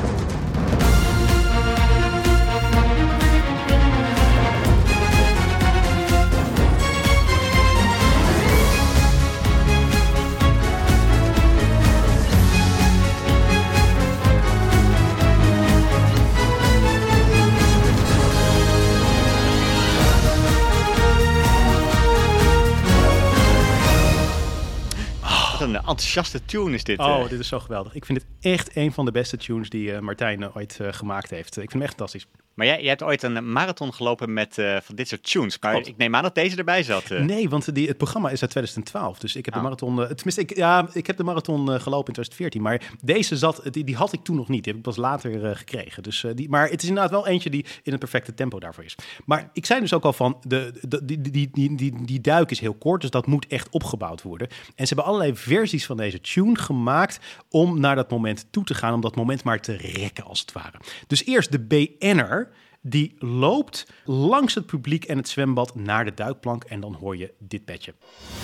C: Een enthousiaste tune is dit.
B: Oh,
C: uh.
B: dit is zo geweldig. Ik vind het echt een van de beste tunes die uh, Martijn uh, ooit uh, gemaakt heeft. Ik vind hem echt fantastisch.
C: Maar jij, jij hebt ooit een marathon gelopen met uh, van dit soort tunes. Maar Klopt. Ik neem aan dat deze erbij zat. Uh.
B: Nee, want die, het programma is uit twintig twaalf. Dus ik heb
C: oh.
B: de marathon... Uh, tenminste, ik, ja, ik heb de marathon uh, gelopen in twintig veertien. Maar deze zat, die, die had ik toen nog niet. Die heb ik pas later uh, gekregen. Dus, uh, die, maar het is inderdaad wel eentje die in het perfecte tempo daarvoor is. Maar ik zei dus ook al van... De, de, die, die, die, die, die duik is heel kort, dus dat moet echt opgebouwd worden. En ze hebben allerlei versies van deze tune gemaakt om naar dat moment toe te gaan. Om dat moment maar te rekken, als het ware. Dus eerst de B N'er... Die loopt langs het publiek en het zwembad naar de duikplank. En dan hoor je dit bedje.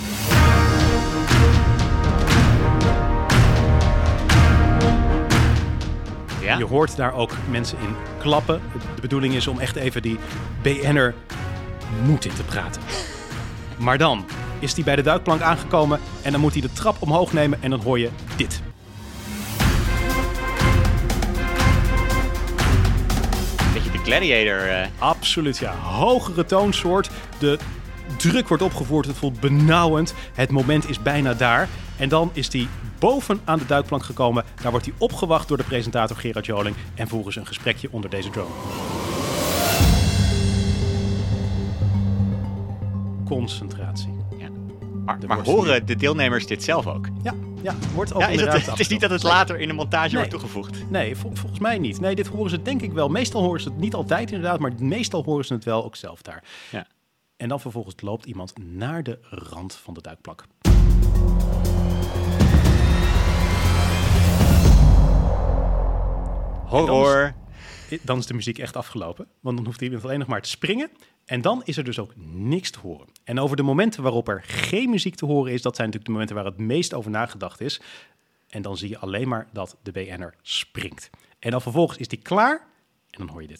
B: Ja? Je hoort daar ook mensen in klappen. De bedoeling is om echt even die B N'er moed in te praten. Maar dan is hij bij de duikplank aangekomen en dan moet hij de trap omhoog nemen en dan hoor je dit.
C: Gladiator. Uh.
B: Absoluut, ja. Hogere toonsoort. De druk wordt opgevoerd. Het voelt benauwend. Het moment is bijna daar. En dan is hij boven aan de duikplank gekomen. Daar wordt hij opgewacht door de presentator Gerard Joling. En volgens een gesprekje onder deze drone. Concentratie.
C: Ja. Maar, maar horen hier... de deelnemers dit zelf ook?
B: Ja. Ja, wordt ook
C: ja, is het, het is niet dat het later in de montage nee. wordt toegevoegd.
B: Nee, vol, volgens mij niet. Nee, dit horen ze denk ik wel. Meestal horen ze het niet altijd inderdaad, maar meestal horen ze het wel ook zelf daar.
C: Ja.
B: En dan vervolgens loopt iemand naar de rand van de duikplank.
C: Horror.
B: Dan is, dan is de muziek echt afgelopen, want dan hoeft iemand alleen nog maar te springen. En dan is er dus ook niks te horen. En over de momenten waarop er geen muziek te horen is, dat zijn natuurlijk de momenten waar het meest over nagedacht is. En dan zie je alleen maar dat de B N'er springt. En dan vervolgens is die klaar en dan hoor je dit.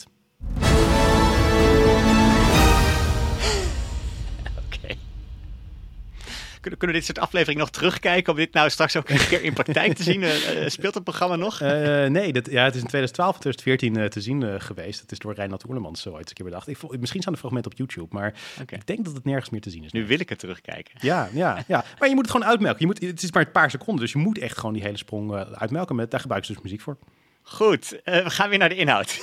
C: Oké. Okay. Kunnen, kunnen we dit soort afleveringen nog terugkijken om dit nou straks ook een keer in praktijk te zien? Uh, uh, speelt het programma nog?
B: Uh, nee, dat, ja, het is in twintig twaalf en twintig veertien uh, te zien uh, geweest. Het is door Reinhard Oerlemans zo ooit een keer bedacht. Ik, misschien staan de fragmenten op YouTube, maar okay. Ik denk dat het nergens meer te zien is.
C: Nu wil ik het terugkijken.
B: Ja, ja, ja. Maar je moet het gewoon uitmelken. Je moet, het is maar een paar seconden, dus je moet echt gewoon die hele sprong uh, uitmelken. Met, daar gebruiken ze dus muziek voor.
C: Goed, uh, we gaan weer naar de inhoud.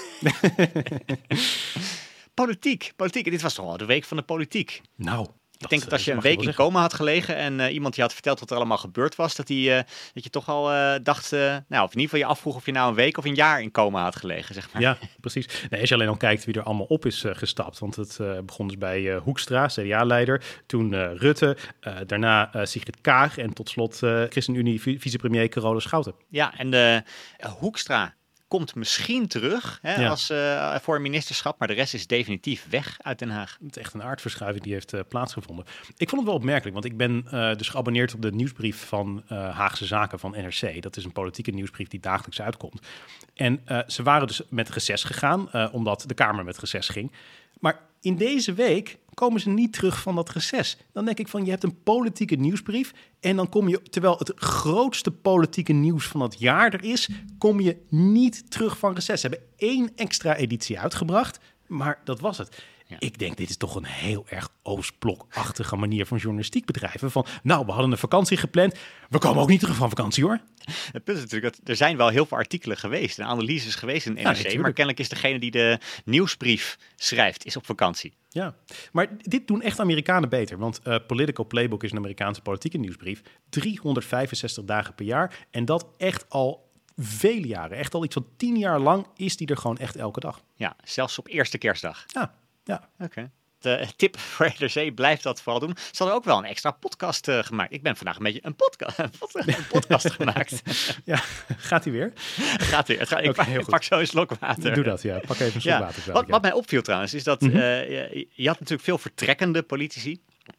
C: Politiek, politiek. Dit was toch wel de week van de politiek.
B: Nou...
C: Ik denk dat als je een week in coma had gelegen en uh, iemand je had verteld wat er allemaal gebeurd was, dat, die, uh, dat je toch al uh, dacht, uh, nou, of in ieder geval je afvroeg of je nou een week of een jaar in coma had gelegen, zeg maar.
B: Ja, precies. Nee, als je alleen al kijkt wie er allemaal op is uh, gestapt, want het uh, begon dus bij uh, Hoekstra, C D A-leider, toen uh, Rutte, uh, daarna uh, Sigrid Kaag en tot slot uh, ChristenUnie vicepremier Carola Schouten.
C: Ja, en uh, Hoekstra komt misschien terug hè, ja. als, uh, voor een ministerschap, maar de rest is definitief weg uit Den Haag.
B: Het is echt een aardverschuiving die heeft uh, plaatsgevonden. Ik vond het wel opmerkelijk, want ik ben uh, dus geabonneerd op de nieuwsbrief van uh, Haagse Zaken van N R C. Dat is een politieke nieuwsbrief die dagelijks uitkomt. En uh, ze waren dus met reces gegaan, uh, omdat de Kamer met reces ging. Maar in deze week komen ze niet terug van dat reces. Dan denk ik van, je hebt een politieke nieuwsbrief en dan kom je, terwijl het grootste politieke nieuws van het jaar er is, kom je niet terug van reces. Ze hebben één extra editie uitgebracht, maar dat was het. Ja. Ik denk, dit is toch een heel erg Oostblok-achtige manier van journalistiek bedrijven. Van, nou, we hadden een vakantie gepland. We komen ook niet terug van vakantie, hoor.
C: Het punt is natuurlijk dat er zijn wel heel veel artikelen geweest en analyses geweest in N R C. Ja, maar kennelijk is degene die de nieuwsbrief schrijft, is op vakantie.
B: Ja, maar dit doen echt Amerikanen beter. Want uh, Political Playbook is een Amerikaanse politieke nieuwsbrief. driehonderdvijfenzestig dagen per jaar. En dat echt al vele jaren. Echt al iets van tien jaar lang is die er gewoon echt elke dag.
C: Ja, zelfs op eerste kerstdag.
B: Ja, ja.
C: Oké. Okay. De tip voor N R C, blijft dat vooral doen. Ze hadden ook wel een extra podcast uh, gemaakt. Ik ben vandaag een beetje een, podca- een, pod- een podcast gemaakt.
B: Ja, gaat hij weer?
C: Gaat weer. Het gaat, ik okay, pak, pak zo een slok water.
B: Doe dat, ja. Pak even een slok
C: ja.
B: water. Zo,
C: wat,
B: ja.
C: wat mij opviel trouwens, is dat mm-hmm. uh, je, je had natuurlijk veel vertrekkende politici.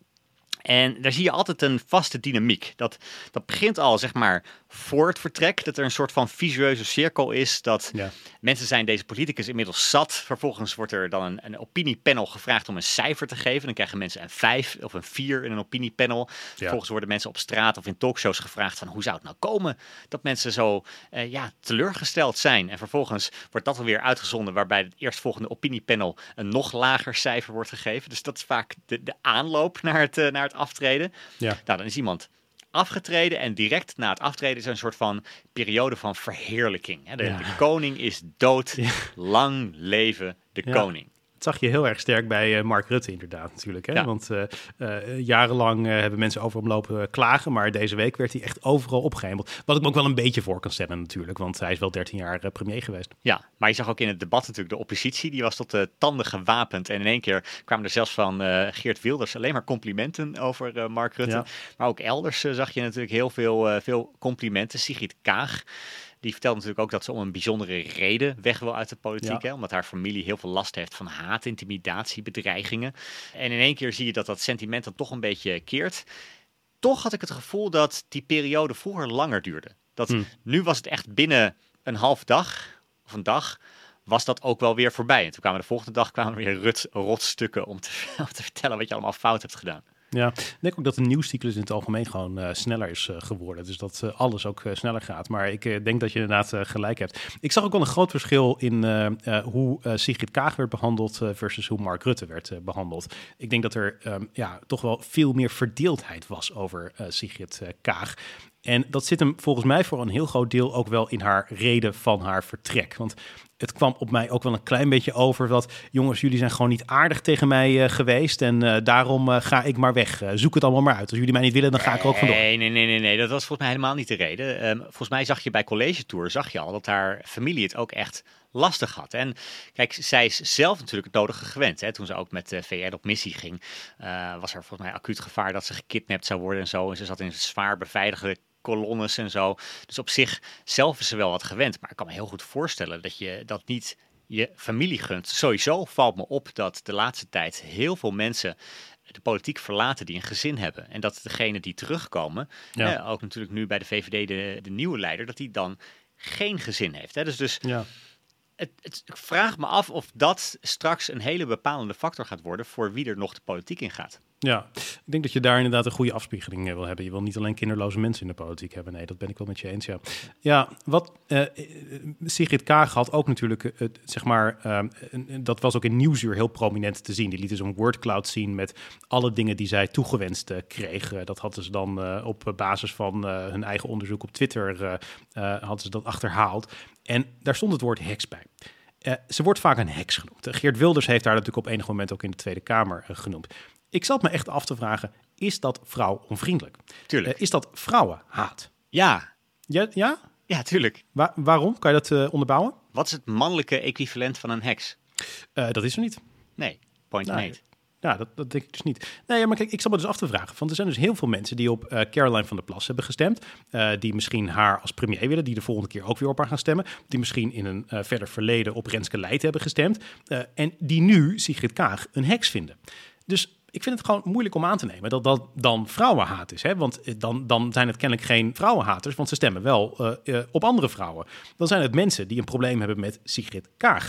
C: En daar zie je altijd een vaste dynamiek. Dat, dat begint al, zeg maar, voor het vertrek. Dat er een soort van visueuze cirkel is. Dat ja. mensen zijn deze politicus inmiddels zat. Vervolgens wordt er dan een, een opiniepanel gevraagd om een cijfer te geven. Dan krijgen mensen een vijf of een vier in een opiniepanel. Ja. Vervolgens worden mensen op straat of in talkshows gevraagd van, hoe zou het nou komen dat mensen zo uh, ja, teleurgesteld zijn. En vervolgens wordt dat alweer uitgezonden, waarbij het eerstvolgende opiniepanel een nog lager cijfer wordt gegeven. Dus dat is vaak de, de aanloop naar het, uh, naar het aftreden. Ja. Nou, dan is iemand afgetreden en direct na het aftreden is er een soort van periode van verheerlijking. De, ja. de koning is dood, ja. lang leven de ja. koning.
B: Dat zag je heel erg sterk bij uh, Mark Rutte inderdaad natuurlijk. Hè? Ja. Want uh, uh, jarenlang uh, hebben mensen over hem lopen klagen, maar deze week werd hij echt overal opgehemeld. Wat ik me ook wel een beetje voor kan stellen natuurlijk, want hij is wel dertien jaar uh, premier geweest.
C: Ja, maar je zag ook in het debat natuurlijk de oppositie, die was tot de tanden gewapend. En in één keer kwamen er zelfs van uh, Geert Wilders alleen maar complimenten over uh, Mark Rutte. Ja. Maar ook elders uh, zag je natuurlijk heel veel, uh, veel complimenten. Sigrid Kaag. Die vertelt natuurlijk ook dat ze om een bijzondere reden weg wil uit de politiek. Ja. Hè? Omdat haar familie heel veel last heeft van haat, intimidatie, bedreigingen. En in één keer zie je dat dat sentiment dan toch een beetje keert. Toch had ik het gevoel dat die periode vroeger langer duurde. Dat hmm. Nu was het echt binnen een half dag of een dag was dat ook wel weer voorbij. En toen kwamen de volgende dag kwamen er weer rut, rotstukken om te, om te vertellen wat je allemaal fout hebt gedaan.
B: Ja, ik denk ook dat de nieuwscyclus in het algemeen gewoon uh, sneller is uh, geworden. Dus dat uh, alles ook uh, sneller gaat. Maar ik uh, denk dat je inderdaad uh, gelijk hebt. Ik zag ook wel een groot verschil in uh, uh, hoe uh, Sigrid Kaag werd behandeld uh, versus hoe Mark Rutte werd uh, behandeld. Ik denk dat er um, ja, toch wel veel meer verdeeldheid was over uh, Sigrid uh, Kaag. En dat zit hem volgens mij voor een heel groot deel ook wel in haar reden van haar vertrek. Want het kwam op mij ook wel een klein beetje over dat, jongens, jullie zijn gewoon niet aardig tegen mij uh, geweest en uh, daarom uh, ga ik maar weg. Uh, zoek het allemaal maar uit. Als jullie mij niet willen, dan ga ik er ook vandoor.
C: Nee, nee, nee, nee, nee. Dat was volgens mij helemaal niet de reden. Um, volgens mij zag je bij College Tour, zag je al dat haar familie het ook echt lastig had. En kijk, zij is zelf natuurlijk het nodige gewend. Hè. Toen ze ook met de V N op missie ging, uh, was er volgens mij acuut gevaar dat ze gekidnapt zou worden en zo. En ze zat in zwaar beveiligde kolonnes en zo. Dus op zich, zelf is ze wel wat gewend. Maar ik kan me heel goed voorstellen dat je dat niet je familie gunt. Sowieso valt me op dat de laatste tijd heel veel mensen de politiek verlaten die een gezin hebben. En dat degenen die terugkomen, ja. eh, ook natuurlijk nu bij de V V D de, de nieuwe leider, dat die dan geen gezin heeft. Hè. Dus, dus ja. Het, het, ik vraag me af of dat straks een hele bepalende factor gaat worden voor wie er nog de politiek in gaat.
B: Ja, ik denk dat je daar inderdaad een goede afspiegeling wil hebben. Je wil niet alleen kinderloze mensen in de politiek hebben. Nee, dat ben ik wel met je eens, ja. Ja, wat uh, Sigrid Kaag had ook natuurlijk, uh, zeg maar, uh, dat was ook in Nieuwsuur heel prominent te zien. Die lieten zo'n wordcloud zien met alle dingen die zij toegewenst uh, kreeg. Uh, dat hadden ze dan uh, op basis van uh, hun eigen onderzoek op Twitter, uh, uh, hadden ze dat achterhaald. En daar stond het woord heks bij. Uh, ze wordt vaak een heks genoemd. Uh, Geert Wilders heeft haar natuurlijk op enig moment ook in de Tweede Kamer uh, genoemd. Ik zat me echt af te vragen, is dat vrouw-onvriendelijk?
C: Tuurlijk.
B: Uh, is dat vrouwenhaat?
C: Ja.
B: Ja? Ja,
C: ja tuurlijk.
B: Wa- waarom? Kan je dat uh, onderbouwen?
C: Wat is het mannelijke equivalent van een heks?
B: Uh, dat is er niet.
C: Nee, point
B: nee.
C: made.
B: Ja, dat, dat denk ik dus niet. Nee, ja, maar kijk, ik zat me dus af te vragen. Want er zijn dus heel veel mensen die op uh, Caroline van der Plas hebben gestemd. Uh, die misschien haar als premier willen. Die de volgende keer ook weer op haar gaan stemmen. Die misschien in een uh, verder verleden op Renske Leijt hebben gestemd. Uh, en die nu Sigrid Kaag een heks vinden. Dus ik vind het gewoon moeilijk om aan te nemen dat dat dan vrouwenhaat is. Hè? Want dan, dan zijn het kennelijk geen vrouwenhaters, want ze stemmen wel uh, uh, op andere vrouwen. Dan zijn het mensen die een probleem hebben met Sigrid Kaag.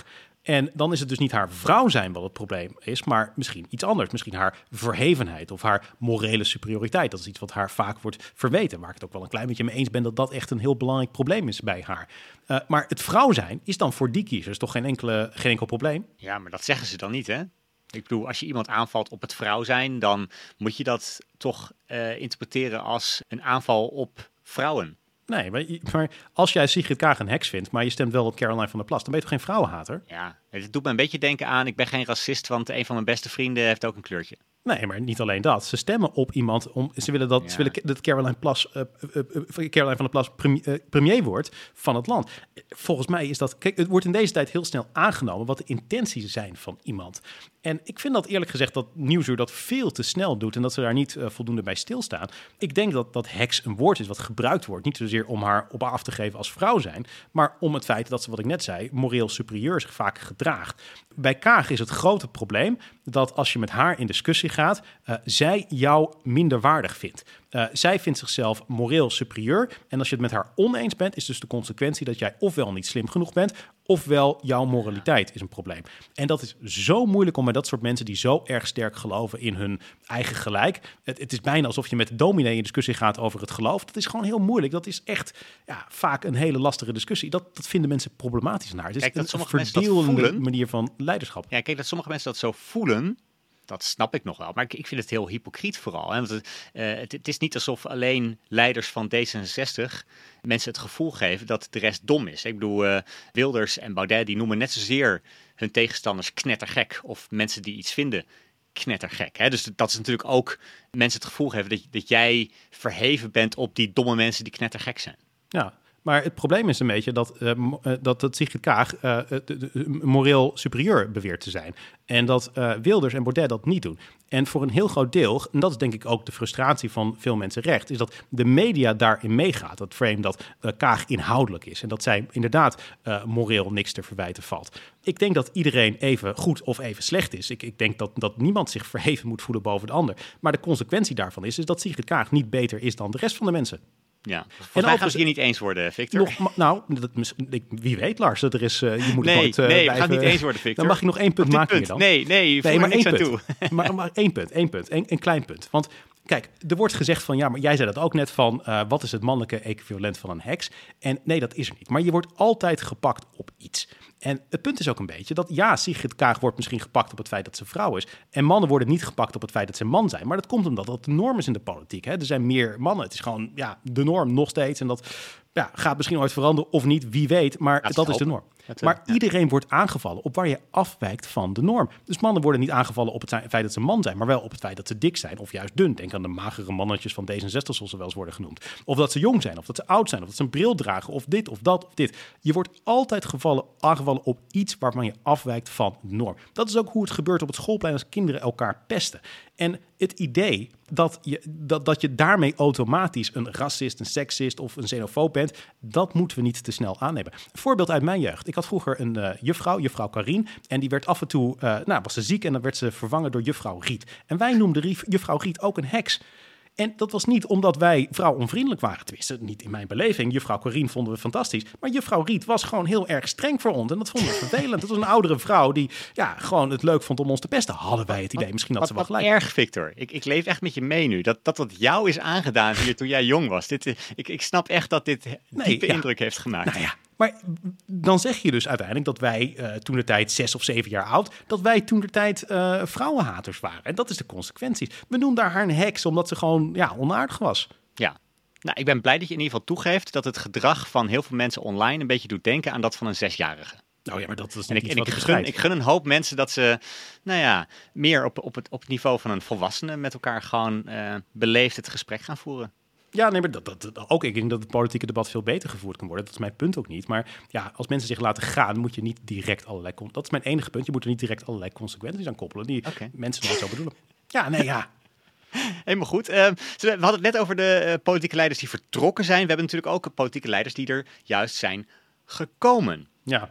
B: En dan is het dus niet haar vrouw zijn wat het probleem is, maar misschien iets anders. Misschien haar verhevenheid of haar morele superioriteit. Dat is iets wat haar vaak wordt verweten. Waar ik het ook wel een klein beetje mee eens ben dat dat echt een heel belangrijk probleem is bij haar. Uh, maar het vrouw zijn is dan voor die kiezers toch geen, enkele, geen enkel probleem?
C: Ja, maar dat zeggen ze dan niet, hè? Ik bedoel, als je iemand aanvalt op het vrouw zijn, dan moet je dat toch uh, interpreteren als een aanval op vrouwen.
B: Nee, maar, maar als jij Sigrid Kaag een heks vindt, maar je stemt wel op Caroline van der Plas, dan ben je toch geen vrouwenhater?
C: Ja, het doet me een beetje denken aan, ik ben geen racist, want een van mijn beste vrienden heeft ook een kleurtje.
B: Nee, maar niet alleen dat. Ze stemmen op iemand om. Ze willen dat, ja. ze willen dat Caroline, Plas, uh, uh, uh, Caroline van der Plas premier, uh, premier wordt van het land. Volgens mij is dat. Kijk, het wordt in deze tijd heel snel aangenomen wat de intenties zijn van iemand. En ik vind dat eerlijk gezegd dat Nieuwsuur dat veel te snel doet en dat ze daar niet uh, voldoende bij stilstaan. Ik denk dat dat heks een woord is wat gebruikt wordt. Niet zozeer om haar op haar af te geven als vrouw zijn, maar om het feit dat ze, wat ik net zei, moreel superieur zich vaak gedraagt. Bij Kaag is het grote probleem dat als je met haar in discussie gaat, uh, zij jou minderwaardig vindt. Uh, zij vindt zichzelf moreel superieur. En als je het met haar oneens bent, is dus de consequentie dat jij ofwel niet slim genoeg bent, ofwel jouw moraliteit is een probleem. En dat is zo moeilijk om bij dat soort mensen die zo erg sterk geloven in hun eigen gelijk. Het, het is bijna alsof je met de dominee in discussie gaat over het geloof. Dat is gewoon heel moeilijk. Dat is echt ja, vaak een hele lastige discussie. Dat, dat vinden mensen problematisch naar. Het is
C: kijk, dat
B: een
C: sommige mensen dat voelen.
B: manier van leiderschap.
C: Ja, kijk, dat sommige mensen dat zo voelen. Dat snap ik nog wel, maar ik, ik vind het heel hypocriet vooral. Hè? Want het, uh, het, het is niet alsof alleen leiders van D zesenzestig mensen het gevoel geven dat de rest dom is. Ik bedoel, uh, Wilders en Baudet die noemen net zozeer hun tegenstanders knettergek of mensen die iets vinden knettergek. Hè? Dus dat is natuurlijk ook mensen het gevoel geven dat, dat jij verheven bent op die domme mensen die knettergek zijn.
B: Ja. Maar het probleem is een beetje dat, uh, dat, dat Sigrid Kaag uh, de, de, de, moreel superieur beweert te zijn. En dat uh, Wilders en Baudet dat niet doen. En voor een heel groot deel, en dat is denk ik ook de frustratie van veel mensen recht, is dat de media daarin meegaat. Dat frame dat uh, Kaag inhoudelijk is. En dat zij inderdaad uh, moreel niks te verwijten valt. Ik denk dat iedereen even goed of even slecht is. Ik, ik denk dat, dat niemand zich verheven moet voelen boven de ander. Maar de consequentie daarvan is, is dat Sigrid Kaag niet beter is dan de rest van de mensen.
C: Ja, volgens mij gaan we het hier niet eens worden, Victor.
B: Nog, nou, dat, wie weet, Lars, dat er is, uh, je moet
C: nee,
B: nooit uh,
C: nee,
B: blijven,
C: we gaan het niet eens worden, Victor.
B: Dan mag ik nog één punt maken
C: punt.
B: dan.
C: Nee, nee, nee, maar één punt.
B: maar, maar één punt, één punt, één, een klein punt. Want kijk, er wordt gezegd van, ja, maar jij zei dat ook net van, uh, wat is het mannelijke equivalent van een heks? En nee, dat is er niet. Maar je wordt altijd gepakt op iets. En het punt is ook een beetje dat, ja, Sigrid Kaag wordt misschien gepakt op het feit dat ze vrouw is. En mannen worden niet gepakt op het feit dat ze man zijn. Maar dat komt omdat dat de norm is in de politiek. Hè? Er zijn meer mannen. Het is gewoon ja, de norm nog steeds. En dat ja, gaat misschien ooit veranderen of niet, wie weet. Maar dat, dat is de norm. Het, maar ja. iedereen wordt aangevallen op waar je afwijkt van de norm. Dus mannen worden niet aangevallen op het feit dat ze man zijn, maar wel op het feit dat ze dik zijn of juist dun. Denk aan de magere mannetjes van D zesenzestig, zoals ze wel eens worden genoemd. Of dat ze jong zijn, of dat ze oud zijn, of dat ze een bril dragen, of dit, of dat, of dit. Je wordt altijd gevallen, aangevallen op iets waarvan je afwijkt van de norm. Dat is ook hoe het gebeurt op het schoolplein als kinderen elkaar pesten. En het idee dat je, dat, dat je daarmee automatisch een racist, een seksist of een xenofoob bent, dat moeten we niet te snel aannemen. Een voorbeeld uit mijn jeugd. Ik had vroeger een uh, juffrouw, juffrouw Karin, en die werd af en toe, uh, nou was ze ziek en dan werd ze vervangen door juffrouw Riet. En wij noemden juffrouw Riet ook een heks. En dat was niet omdat wij vrouwonvriendelijk waren. Tenminste, niet in mijn beleving. Juffrouw Corine vonden we fantastisch. Maar juffrouw Riet was gewoon heel erg streng voor ons. En dat vonden we vervelend. Dat was een oudere vrouw die ja, gewoon het leuk vond om ons te pesten. Hadden wij het idee. Misschien had
C: wat,
B: ze wel
C: wat
B: gelijk.
C: Erg, Victor. Ik, ik leef echt met je mee nu. Dat dat wat jou is aangedaan hier toen jij jong was. Dit, ik, ik snap echt dat dit
B: nee,
C: diepe
B: ja.
C: indruk heeft gemaakt.
B: Nou ja. Maar dan zeg je dus uiteindelijk dat wij uh, toen de tijd zes of zeven jaar oud, dat wij toen de tijd uh, vrouwenhaters waren. En dat is de consequentie. We noemden haar een heks omdat ze gewoon ja, onaardig was.
C: Ja. Nou, ik ben blij dat je in ieder geval toegeeft dat het gedrag van heel veel mensen online een beetje doet denken aan dat van een zesjarige.
B: Nou ja, maar dat is
C: en
B: niet
C: ik,
B: iets
C: en
B: wat
C: ik,
B: ik
C: gun, ik gun een hoop mensen dat ze, nou ja, meer op, op, het, op het niveau van een volwassene met elkaar gewoon uh, beleefd het gesprek gaan voeren.
B: Ja, nee, maar dat, dat, dat, ook ik denk dat het politieke debat veel beter gevoerd kan worden. Dat is mijn punt ook niet. Maar ja, als mensen zich laten gaan, moet je niet direct allerlei... Dat is mijn enige punt. Je moet er niet direct allerlei consequenties aan koppelen die okay. mensen nooit zo bedoelen. Ja, nee, ja.
C: Helemaal goed. Uh, we hadden het net over de uh, politieke leiders die vertrokken zijn. We hebben natuurlijk ook politieke leiders die er juist zijn gekomen.
B: Ja.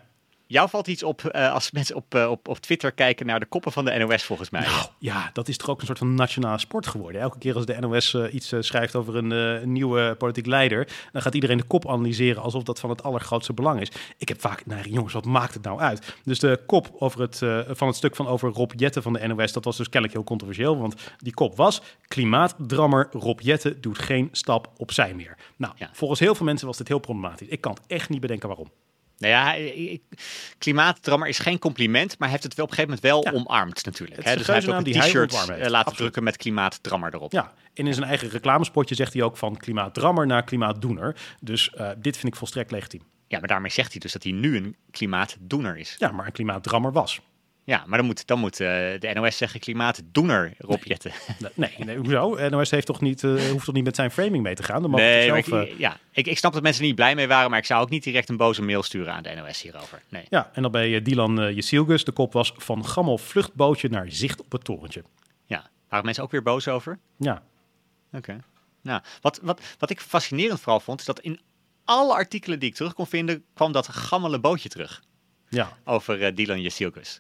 C: jou valt iets op uh, als mensen op, uh, op, op Twitter kijken naar de koppen van de N O S volgens mij.
B: Nou, ja, dat is toch ook een soort van nationale sport geworden. Elke keer als de N O S uh, iets uh, schrijft over een, uh, een nieuwe politiek leider, dan gaat iedereen de kop analyseren alsof dat van het allergrootste belang is. Ik heb vaak, nou jongens, wat maakt het nou uit? Dus de kop over het, uh, van het stuk van over Rob Jetten van de N O S, dat was dus kennelijk heel controversieel, want die kop was: klimaatdrammer Rob Jetten doet geen stap opzij meer. Nou, ja. Volgens heel veel mensen was dit heel problematisch. Ik kan het echt niet bedenken waarom.
C: Nou ja, ik, klimaatdrammer is geen compliment, maar hij heeft het wel op een gegeven moment wel ja. omarmd natuurlijk. Hè? Dus hij heeft ook een t-shirt uh, laten Absoluut. drukken met klimaatdrammer erop.
B: Ja, en in zijn eigen reclamespotje zegt hij ook van klimaatdrammer naar klimaatdoener. Dus uh, dit vind ik volstrekt legitiem.
C: Ja, maar daarmee zegt hij dus dat hij nu een klimaatdoener is.
B: Ja, maar een klimaatdrammer was.
C: Ja, maar dan moet, dan moet uh, de N O S zeggen klimaatdoener Rob Jetten.
B: Nee, nee, nee, hoezo? N O S heeft toch niet, uh, hoeft toch niet met zijn framing mee te gaan? Dan mag
C: nee,
B: zelf,
C: maar ik, uh... ja, ik, ik snap dat mensen er niet blij mee waren, maar ik zou ook niet direct een boze mail sturen aan de N O S hierover. Nee.
B: Ja, en dan bij uh, Dylan uh, Jezilgus. De kop was: van gammel vluchtbootje naar zicht op het torentje.
C: Ja, waren mensen ook weer boos over?
B: Ja.
C: Oké. Okay. Nou, wat, wat, wat ik fascinerend vooral vond, is dat in alle artikelen die ik terug kon vinden, kwam dat gammele bootje terug.
B: Ja.
C: Over uh, Dylan Jezilgus.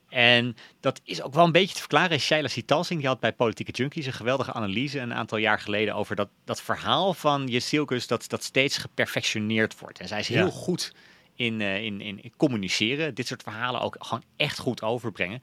C: En dat is ook wel een beetje te verklaren. Shaila Sitalsing, die had bij Politieke Junkies een geweldige analyse een aantal jaar geleden over dat, dat verhaal van Jezilgus dat, dat steeds geperfectioneerd wordt. En zij is heel ja. goed in, uh, in, in, in communiceren. Dit soort verhalen ook gewoon echt goed overbrengen.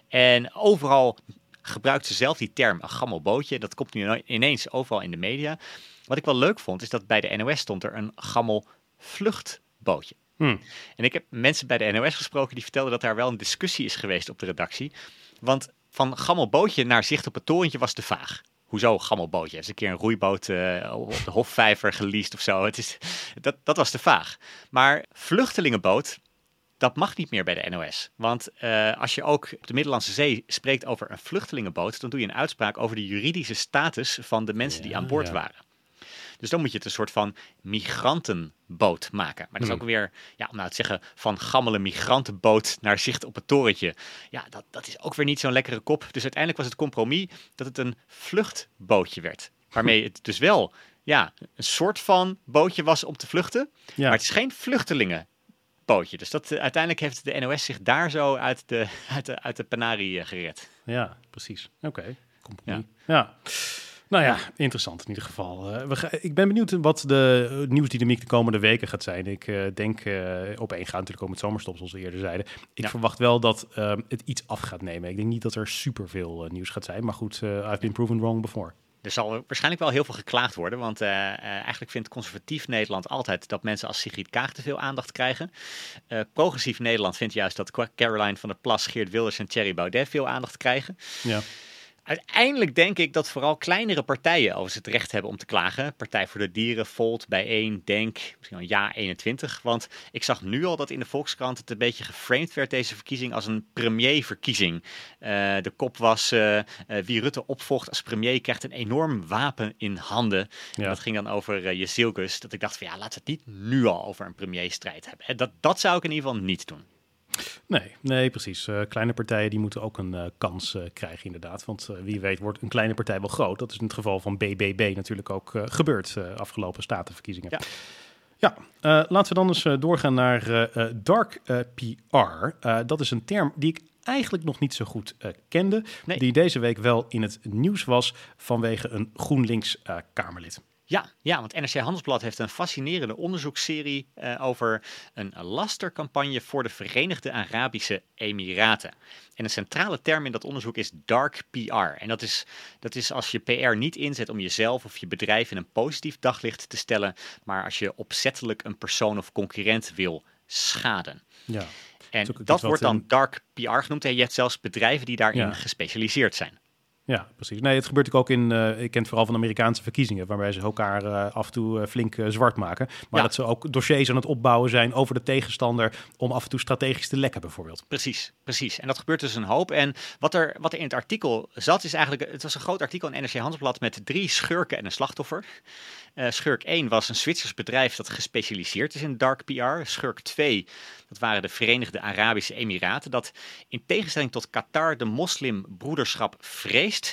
C: En overal gebruikt ze zelf die term een gammel bootje. Dat komt nu ineens overal in de media. Wat ik wel leuk vond, is dat bij de N O S stond er een gammel vluchtbootje. Hmm. En ik heb mensen bij de N O S gesproken die vertelden dat daar wel een discussie is geweest op de redactie. Want van gammel bootje naar zicht op het torentje was te vaag. Hoezo gammel bootje? Heeft een keer een roeiboot uh, op de Hofvijver geleased of zo. Het is, dat, dat was te vaag. Maar vluchtelingenboot, dat mag niet meer bij de N O S. Want uh, als je ook op de Middellandse Zee spreekt over een vluchtelingenboot, dan doe je een uitspraak over de juridische status van de mensen ja, die aan boord ja. waren. Dus dan moet je het een soort van migrantenboot maken. Maar dat is ook weer, ja, om nou te zeggen, van gammele migrantenboot naar zicht op het torentje. Ja, dat, dat is ook weer niet zo'n lekkere kop. Dus uiteindelijk was het compromis dat het een vluchtbootje werd. Waarmee het dus wel, ja, een soort van bootje was om te vluchten. Ja. Maar het is geen vluchtelingenbootje. Dus dat, uh, uiteindelijk heeft de N O S zich daar zo uit de, uit de, uit de penarie uh, gered.
B: Ja, precies. Oké, okay. Compromis. Ja. ja. Nou ja, interessant in ieder geval. Uh, we ga, ik ben benieuwd wat de nieuwsdynamiek de komende weken gaat zijn. Ik uh, denk, uh, op één gaat natuurlijk ook met zomerstop, zoals we eerder zeiden. Ik ja. verwacht wel dat uh, het iets af gaat nemen. Ik denk niet dat er superveel uh, nieuws gaat zijn. Maar goed, uh, I've been proven wrong before.
C: Er zal waarschijnlijk wel heel veel geklaagd worden. Want uh, uh, eigenlijk vindt conservatief Nederland altijd dat mensen als Sigrid Kaag te veel aandacht krijgen. Uh, progressief Nederland vindt juist dat Caroline van der Plas, Geert Wilders en Thierry Baudet veel aandacht krijgen.
B: Ja.
C: Uiteindelijk denk ik dat vooral kleinere partijen over het recht hebben om te klagen. Partij voor de Dieren, Volt, Bijeen, Denk, misschien wel Ja eenentwintig. Want ik zag nu al dat in de Volkskrant het een beetje geframed werd, deze verkiezing, als een premierverkiezing. Uh, de kop was, uh, uh, wie Rutte opvolgt als premier krijgt een enorm wapen in handen. Ja. Dat ging dan over uh, Jezilgus. Dat ik dacht van ja, laten we het niet nu al over een premierstrijd hebben. Dat, dat zou ik in ieder geval niet doen.
B: Nee, nee, precies. Uh, kleine partijen die moeten ook een uh, kans uh, krijgen inderdaad. Want uh, wie weet wordt een kleine partij wel groot. Dat is in het geval van B B B natuurlijk ook uh, gebeurd uh, afgelopen statenverkiezingen. Ja, ja uh, laten we dan eens uh, doorgaan naar uh, uh, dark uh, P R. Uh, dat is een term die ik eigenlijk nog niet zo goed uh, kende. Nee. Die deze week wel in het nieuws was vanwege een GroenLinks uh, Kamerlid.
C: Ja, ja, want N R C Handelsblad heeft een fascinerende onderzoeksserie uh, over een lastercampagne voor de Verenigde Arabische Emiraten. En een centrale term in dat onderzoek is dark P R. En dat is, dat is als je P R niet inzet om jezelf of je bedrijf in een positief daglicht te stellen, maar als je opzettelijk een persoon of concurrent wil schaden.
B: Ja.
C: En dat wordt dan dark P R genoemd. En je hebt zelfs bedrijven die daarin ja. gespecialiseerd zijn.
B: Ja, precies. Nee, het gebeurt ook in, uh, ik ken het vooral van Amerikaanse verkiezingen, waarbij ze elkaar uh, af en toe uh, flink uh, zwart maken. Maar ja. dat ze ook dossiers aan het opbouwen zijn over de tegenstander om af en toe strategisch te lekken bijvoorbeeld.
C: Precies, precies. En dat gebeurt dus een hoop. En wat er, wat er in het artikel zat is eigenlijk, het was een groot artikel in N R C Handelsblad met drie schurken en een slachtoffer. Uh, schurk één was een Zwitsers bedrijf dat gespecialiseerd is in dark P R. Schurk twee, dat waren de Verenigde Arabische Emiraten, dat in tegenstelling tot Qatar de moslimbroederschap vreest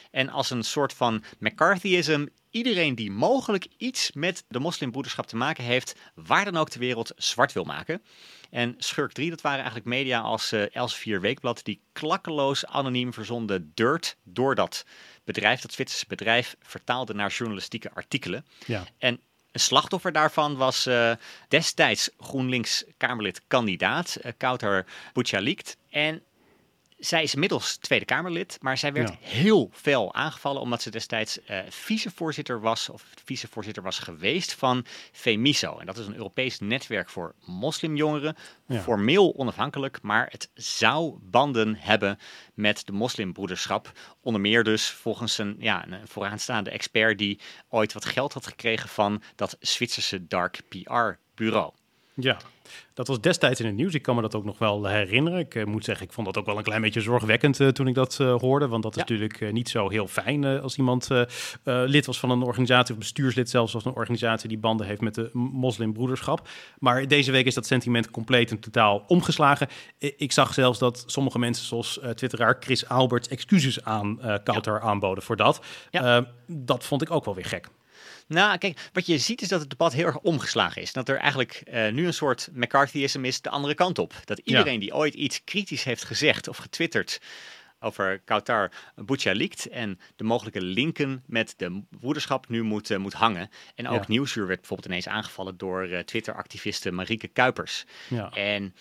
C: En als een soort van McCarthyism, iedereen die mogelijk iets met de moslimbroederschap te maken heeft, waar dan ook ter wereld, zwart wil maken. En Schurk drie, dat waren eigenlijk media als uh, Elsevier Weekblad, die klakkeloos anoniem verzonden dirt door dat bedrijf, dat Zwitserse bedrijf, vertaalde naar journalistieke artikelen.
B: Ja.
C: En een slachtoffer daarvan was uh, destijds GroenLinks-Kamerlid kandidaat, uh, Kawtar Bouchalikt. En zij is inmiddels Tweede Kamerlid, maar zij werd
B: ja.
C: heel fel aangevallen omdat ze destijds uh, vicevoorzitter was, of vicevoorzitter was geweest van FEMISO. En dat is een Europees netwerk voor moslimjongeren, ja. formeel onafhankelijk, maar het zou banden hebben met de moslimbroederschap. Onder meer dus volgens een, ja, een vooraanstaande expert die ooit wat geld had gekregen van dat Zwitserse dark P R-bureau.
B: Ja, dat was destijds in het nieuws. Ik kan me dat ook nog wel herinneren. Ik uh, moet zeggen, ik vond dat ook wel een klein beetje zorgwekkend uh, toen ik dat uh, hoorde. Want dat is ja. natuurlijk uh, niet zo heel fijn uh, als iemand uh, uh, lid was van een organisatie, of bestuurslid zelfs, als een organisatie die banden heeft met de moslimbroederschap. Maar deze week is dat sentiment compleet en totaal omgeslagen. I- ik zag zelfs dat sommige mensen, zoals uh, twitteraar Chris Alberts, excuses aan uh, Kawtar ja. aanboden voor dat. Ja. Uh, dat vond ik ook wel weer gek.
C: Nou, kijk, wat je ziet is dat het debat heel erg omgeslagen is. Dat er eigenlijk uh, nu een soort McCarthyism is de andere kant op. Dat iedereen ja. die ooit iets kritisch heeft gezegd of getwitterd over Kawtar Bouchalikt en de mogelijke linken met de broederschap nu moet, uh, moet hangen. En ook ja. Nieuwsuur werd bijvoorbeeld ineens aangevallen door uh, Twitter-activiste Marieke Kuipers. Ja. En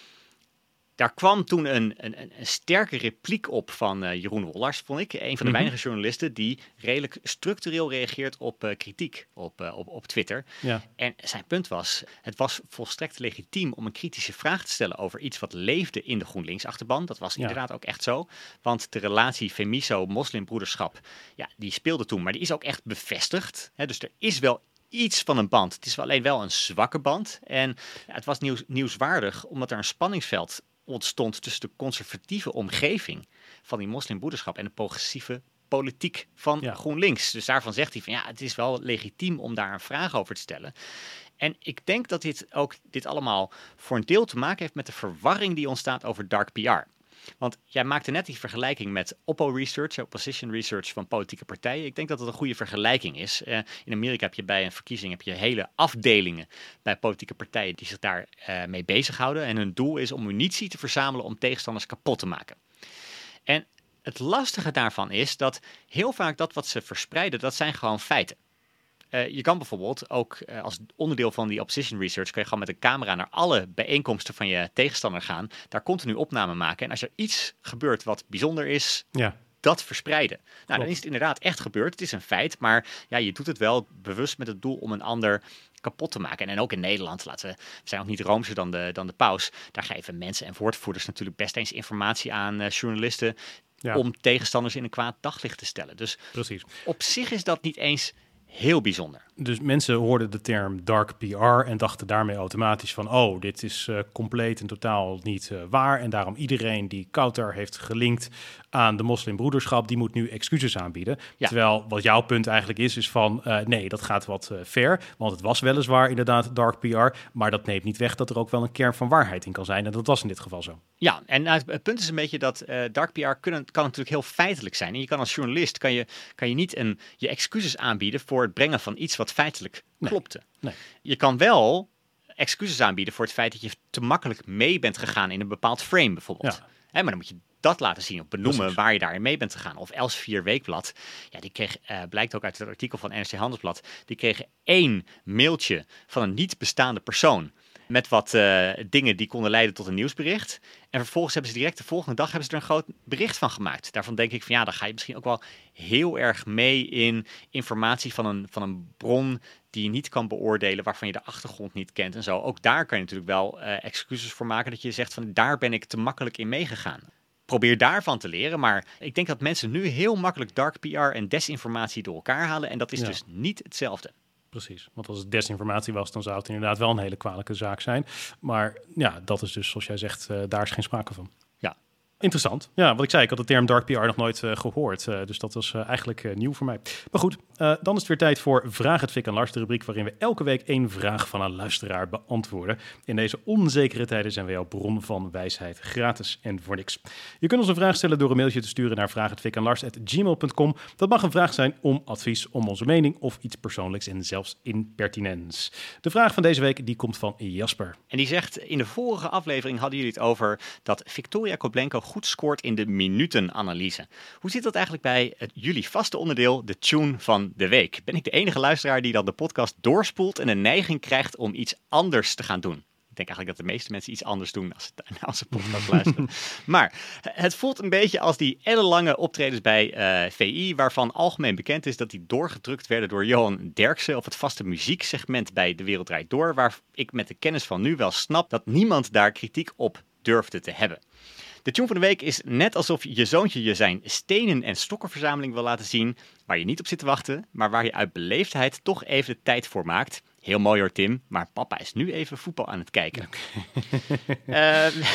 C: daar kwam toen een, een, een sterke repliek op van uh, Jeroen Wollars, vond ik. Een van de mm-hmm. weinige journalisten die redelijk structureel reageert op uh, kritiek op, uh, op, op Twitter. Ja. En zijn punt was, het was volstrekt legitiem om een kritische vraag te stellen over iets wat leefde in de GroenLinks-achterban. Dat was ja. inderdaad ook echt zo. Want de relatie FEMISO-moslimbroederschap, ja, die speelde toen, maar die is ook echt bevestigd. Hè, dus er is wel iets van een band. Het is alleen wel een zwakke band. En ja, het was nieuws, nieuwswaardig, omdat er een spanningsveld ontstond tussen de conservatieve omgeving van die moslimbroederschap en de progressieve politiek van ja. GroenLinks. Dus daarvan zegt hij van ja, het is wel legitiem om daar een vraag over te stellen. En ik denk dat dit ook dit allemaal voor een deel te maken heeft met de verwarring die ontstaat over dark P R. Want jij maakte net die vergelijking met Oppo Research, Opposition Research van politieke partijen. Ik denk dat het een goede vergelijking is. Uh, in Amerika heb je bij een verkiezing heb je hele afdelingen bij politieke partijen die zich daar uh, mee bezighouden. En hun doel is om munitie te verzamelen om tegenstanders kapot te maken. En het lastige daarvan is dat heel vaak dat wat ze verspreiden, dat zijn gewoon feiten. Uh, je kan bijvoorbeeld ook uh, als onderdeel van die opposition research kun je gewoon met een camera naar alle bijeenkomsten van je tegenstander gaan, daar continu opname maken. En als er iets gebeurt wat bijzonder is, ja. dat verspreiden. Nou, Klopt. Dan is het inderdaad echt gebeurd. Het is een feit, maar ja, je doet het wel bewust met het doel om een ander kapot te maken. En, en ook in Nederland, laten we, we zijn ook niet roomser dan de, dan de paus. Daar geven mensen en woordvoerders natuurlijk best eens informatie aan uh, journalisten ja. om tegenstanders in een kwaad daglicht te stellen. Dus Precies. op zich is dat niet eens heel bijzonder.
B: Dus mensen hoorden de term dark P R en dachten daarmee automatisch van oh, dit is uh, compleet en totaal niet uh, waar. En daarom iedereen die Kawtar heeft gelinkt aan de moslimbroederschap, die moet nu excuses aanbieden. Ja. Terwijl wat jouw punt eigenlijk is, is van uh, nee, dat gaat wat uh, ver. Want het was weliswaar inderdaad dark P R, maar dat neemt niet weg dat er ook wel een kern van waarheid in kan zijn. En dat was in dit geval zo.
C: Ja, en uh, het punt is een beetje dat uh, dark P R kunnen, kan natuurlijk heel feitelijk zijn. En je kan als journalist, kan je, kan je niet een, je excuses aanbieden voor het brengen van iets wat feitelijk nee, klopte. Nee. Je kan wel excuses aanbieden voor het feit dat je te makkelijk mee bent gegaan in een bepaald frame bijvoorbeeld. Ja. Hè, maar dan moet je dat laten zien, of benoemen Precies. waar je daarin mee bent gegaan. Of Elsevier Weekblad, ja, die kreeg, uh, blijkt ook uit het artikel van N R C Handelsblad, die kregen één mailtje van een niet bestaande persoon met wat uh, dingen die konden leiden tot een nieuwsbericht. En vervolgens hebben ze direct de volgende dag hebben ze er een groot bericht van gemaakt. Daarvan denk ik van ja, dan ga je misschien ook wel heel erg mee in informatie van een, van een bron die je niet kan beoordelen, waarvan je de achtergrond niet kent en zo. Ook daar kan je natuurlijk wel uh, excuses voor maken dat je zegt van daar ben ik te makkelijk in meegegaan. Probeer daarvan te leren, maar ik denk dat mensen nu heel makkelijk dark P R en desinformatie door elkaar halen en dat is ja. dus niet hetzelfde.
B: Precies, want als het desinformatie was, dan zou het inderdaad wel een hele kwalijke zaak zijn. Maar ja, dat is dus, zoals jij zegt, uh, daar is geen sprake van.
C: Ja,
B: Interessant. Ja, wat ik zei, ik had de term dark P R nog nooit uh, gehoord. Uh, dus dat was uh, eigenlijk uh, nieuw voor mij. Maar goed, uh, dan is het weer tijd voor Vraag het Fik en Lars, de rubriek waarin we elke week één vraag van een luisteraar beantwoorden. In deze onzekere tijden zijn wij jouw bron van wijsheid, gratis en voor niks. Je kunt ons een vraag stellen door een mailtje te sturen naar vraag het fik en lars at gmail punt com. Dat mag een vraag zijn om advies, om onze mening of iets persoonlijks en zelfs impertinents. De vraag van deze week die komt van Jasper.
C: En die zegt, in de vorige aflevering hadden jullie het over dat Victoria Koblenko goed scoort in de minutenanalyse. Hoe zit dat eigenlijk bij het jullie vaste onderdeel, de tune van de week? Ben ik de enige luisteraar die dan de podcast doorspoelt en een neiging krijgt om iets anders te gaan doen? Ik denk eigenlijk dat de meeste mensen iets anders doen als ze naar onze podcast luisteren. Maar het voelt een beetje als die ellenlange optredens bij uh, V I, waarvan algemeen bekend is dat die doorgedrukt werden door Johan Derksen op het vaste muzieksegment bij De Wereld Draait Door, waar ik met de kennis van nu wel snap dat niemand daar kritiek op durfde te hebben. De tune van de week is net alsof je zoontje je zijn stenen- en stokkenverzameling wil laten zien, waar je niet op zit te wachten, maar waar je uit beleefdheid toch even de tijd voor maakt. Heel mooi hoor, Tim, maar papa is nu even voetbal aan het kijken. Okay. uh,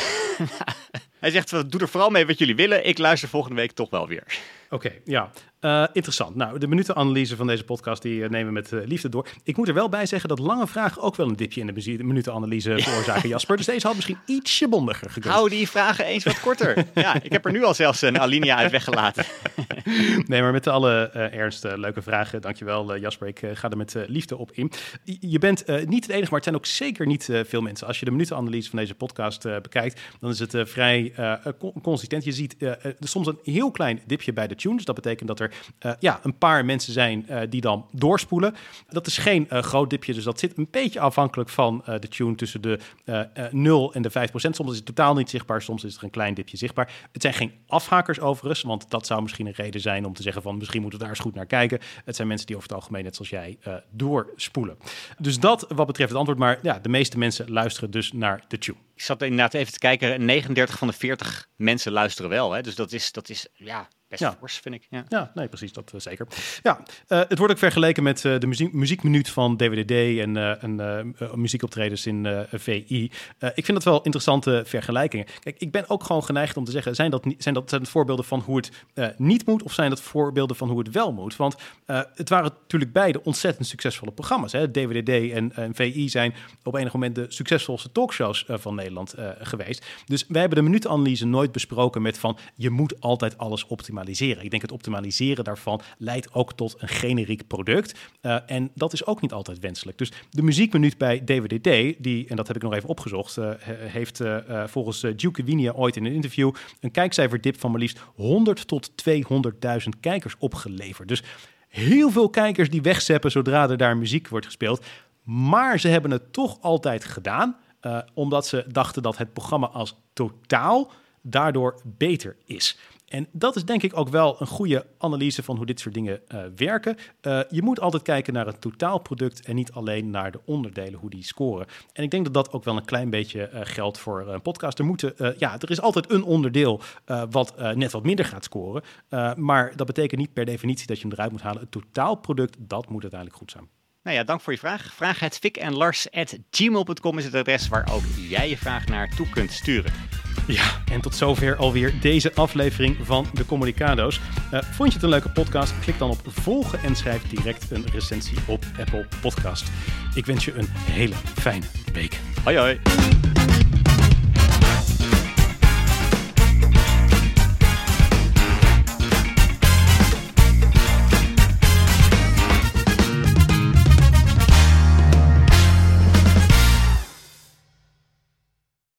C: hij zegt, doe er vooral mee wat jullie willen. Ik luister volgende week toch wel weer.
B: Oké, okay, ja. Uh, interessant. Nou, de minutenanalyse van deze podcast die uh, nemen we met uh, liefde door. Ik moet er wel bij zeggen dat lange vragen ook wel een dipje in de muzie- minutenanalyse veroorzaken, Jasper. Dus deze had misschien ietsje bondiger gekund.
C: Hou die vragen eens wat korter. Ja, ik heb er nu al zelfs een alinea uit weggelaten.
B: Nee, maar met alle uh, ernst, uh, leuke vragen. Dankjewel, uh, Jasper. Ik uh, ga er met uh, liefde op in. Je bent uh, niet het enige, maar het zijn ook zeker niet uh, veel mensen. Als je de minutenanalyse van deze podcast uh, bekijkt, dan is het uh, vrij uh, consistent. Je ziet uh, uh, soms een heel klein dipje bij de tune. Dus dat betekent dat er uh, ja, een paar mensen zijn uh, die dan doorspoelen. Dat is geen uh, groot dipje, dus dat zit een beetje afhankelijk van uh, de tune tussen de uh, uh, nul en de vijf procent. Soms is het totaal niet zichtbaar, soms is er een klein dipje zichtbaar. Het zijn geen afhakers overigens, want dat zou misschien een reden zijn om te zeggen van misschien moeten we daar eens goed naar kijken. Het zijn mensen die over het algemeen, net zoals jij, uh, doorspoelen. Dus dat wat betreft het antwoord, maar ja, de meeste mensen luisteren dus naar de tune.
C: Ik zat inderdaad even te kijken, negenendertig van de veertig mensen luisteren wel. Hè? Dus dat is, dat is ja, best
B: ja.
C: fors, vind ik. Ja,
B: ja nee, precies, dat uh, zeker. Ja, uh, het wordt ook vergeleken met uh, de muziek, muziekminuut van D W D D en, uh, en uh, muziekoptredens in uh, V I. Uh, ik vind dat wel interessante vergelijkingen. Kijk, ik ben ook gewoon geneigd om te zeggen, zijn dat, niet, zijn dat, zijn dat voorbeelden van hoe het uh, niet moet of zijn dat voorbeelden van hoe het wel moet? Want uh, het waren natuurlijk beide ontzettend succesvolle programma's. Hè? D W D D en, en V I zijn op enig moment de succesvolste talkshows uh, van Nederland uh, geweest. Dus wij hebben de minutenanalyse nooit besproken met van je moet altijd alles optimaliseren. Ik denk het optimaliseren daarvan leidt ook tot een generiek product. Uh, en dat is ook niet altijd wenselijk. Dus de muziekminuut bij D W D D, die, en dat heb ik nog even opgezocht, uh, heeft uh, volgens uh, Duke Winia ooit in een interview een kijkcijferdip van maar liefst honderd tot tweehonderdduizend kijkers opgeleverd. Dus heel veel kijkers die wegzeppen zodra er daar muziek wordt gespeeld. Maar ze hebben het toch altijd gedaan, uh, omdat ze dachten dat het programma als totaal daardoor beter is. En dat is denk ik ook wel een goede analyse van hoe dit soort dingen uh, werken. Uh, je moet altijd kijken naar het totaalproduct en niet alleen naar de onderdelen, hoe die scoren. En ik denk dat dat ook wel een klein beetje uh, geldt voor een podcast. Er, moeten, uh, ja, er is altijd een onderdeel uh, wat uh, net wat minder gaat scoren. Uh, maar dat betekent niet per definitie dat je hem eruit moet halen. Het totaalproduct, dat moet uiteindelijk goed zijn.
C: Nou ja, dank voor je vraag. Vraag het fik en lars at gmail punt com is het adres waar ook jij je vraag naartoe kunt sturen.
B: Ja, en tot zover alweer deze aflevering van de Communicado's. Uh, vond je het een leuke podcast? Klik dan op volgen en schrijf direct een recensie op Apple Podcast. Ik wens je een hele fijne week.
C: Hoi hoi.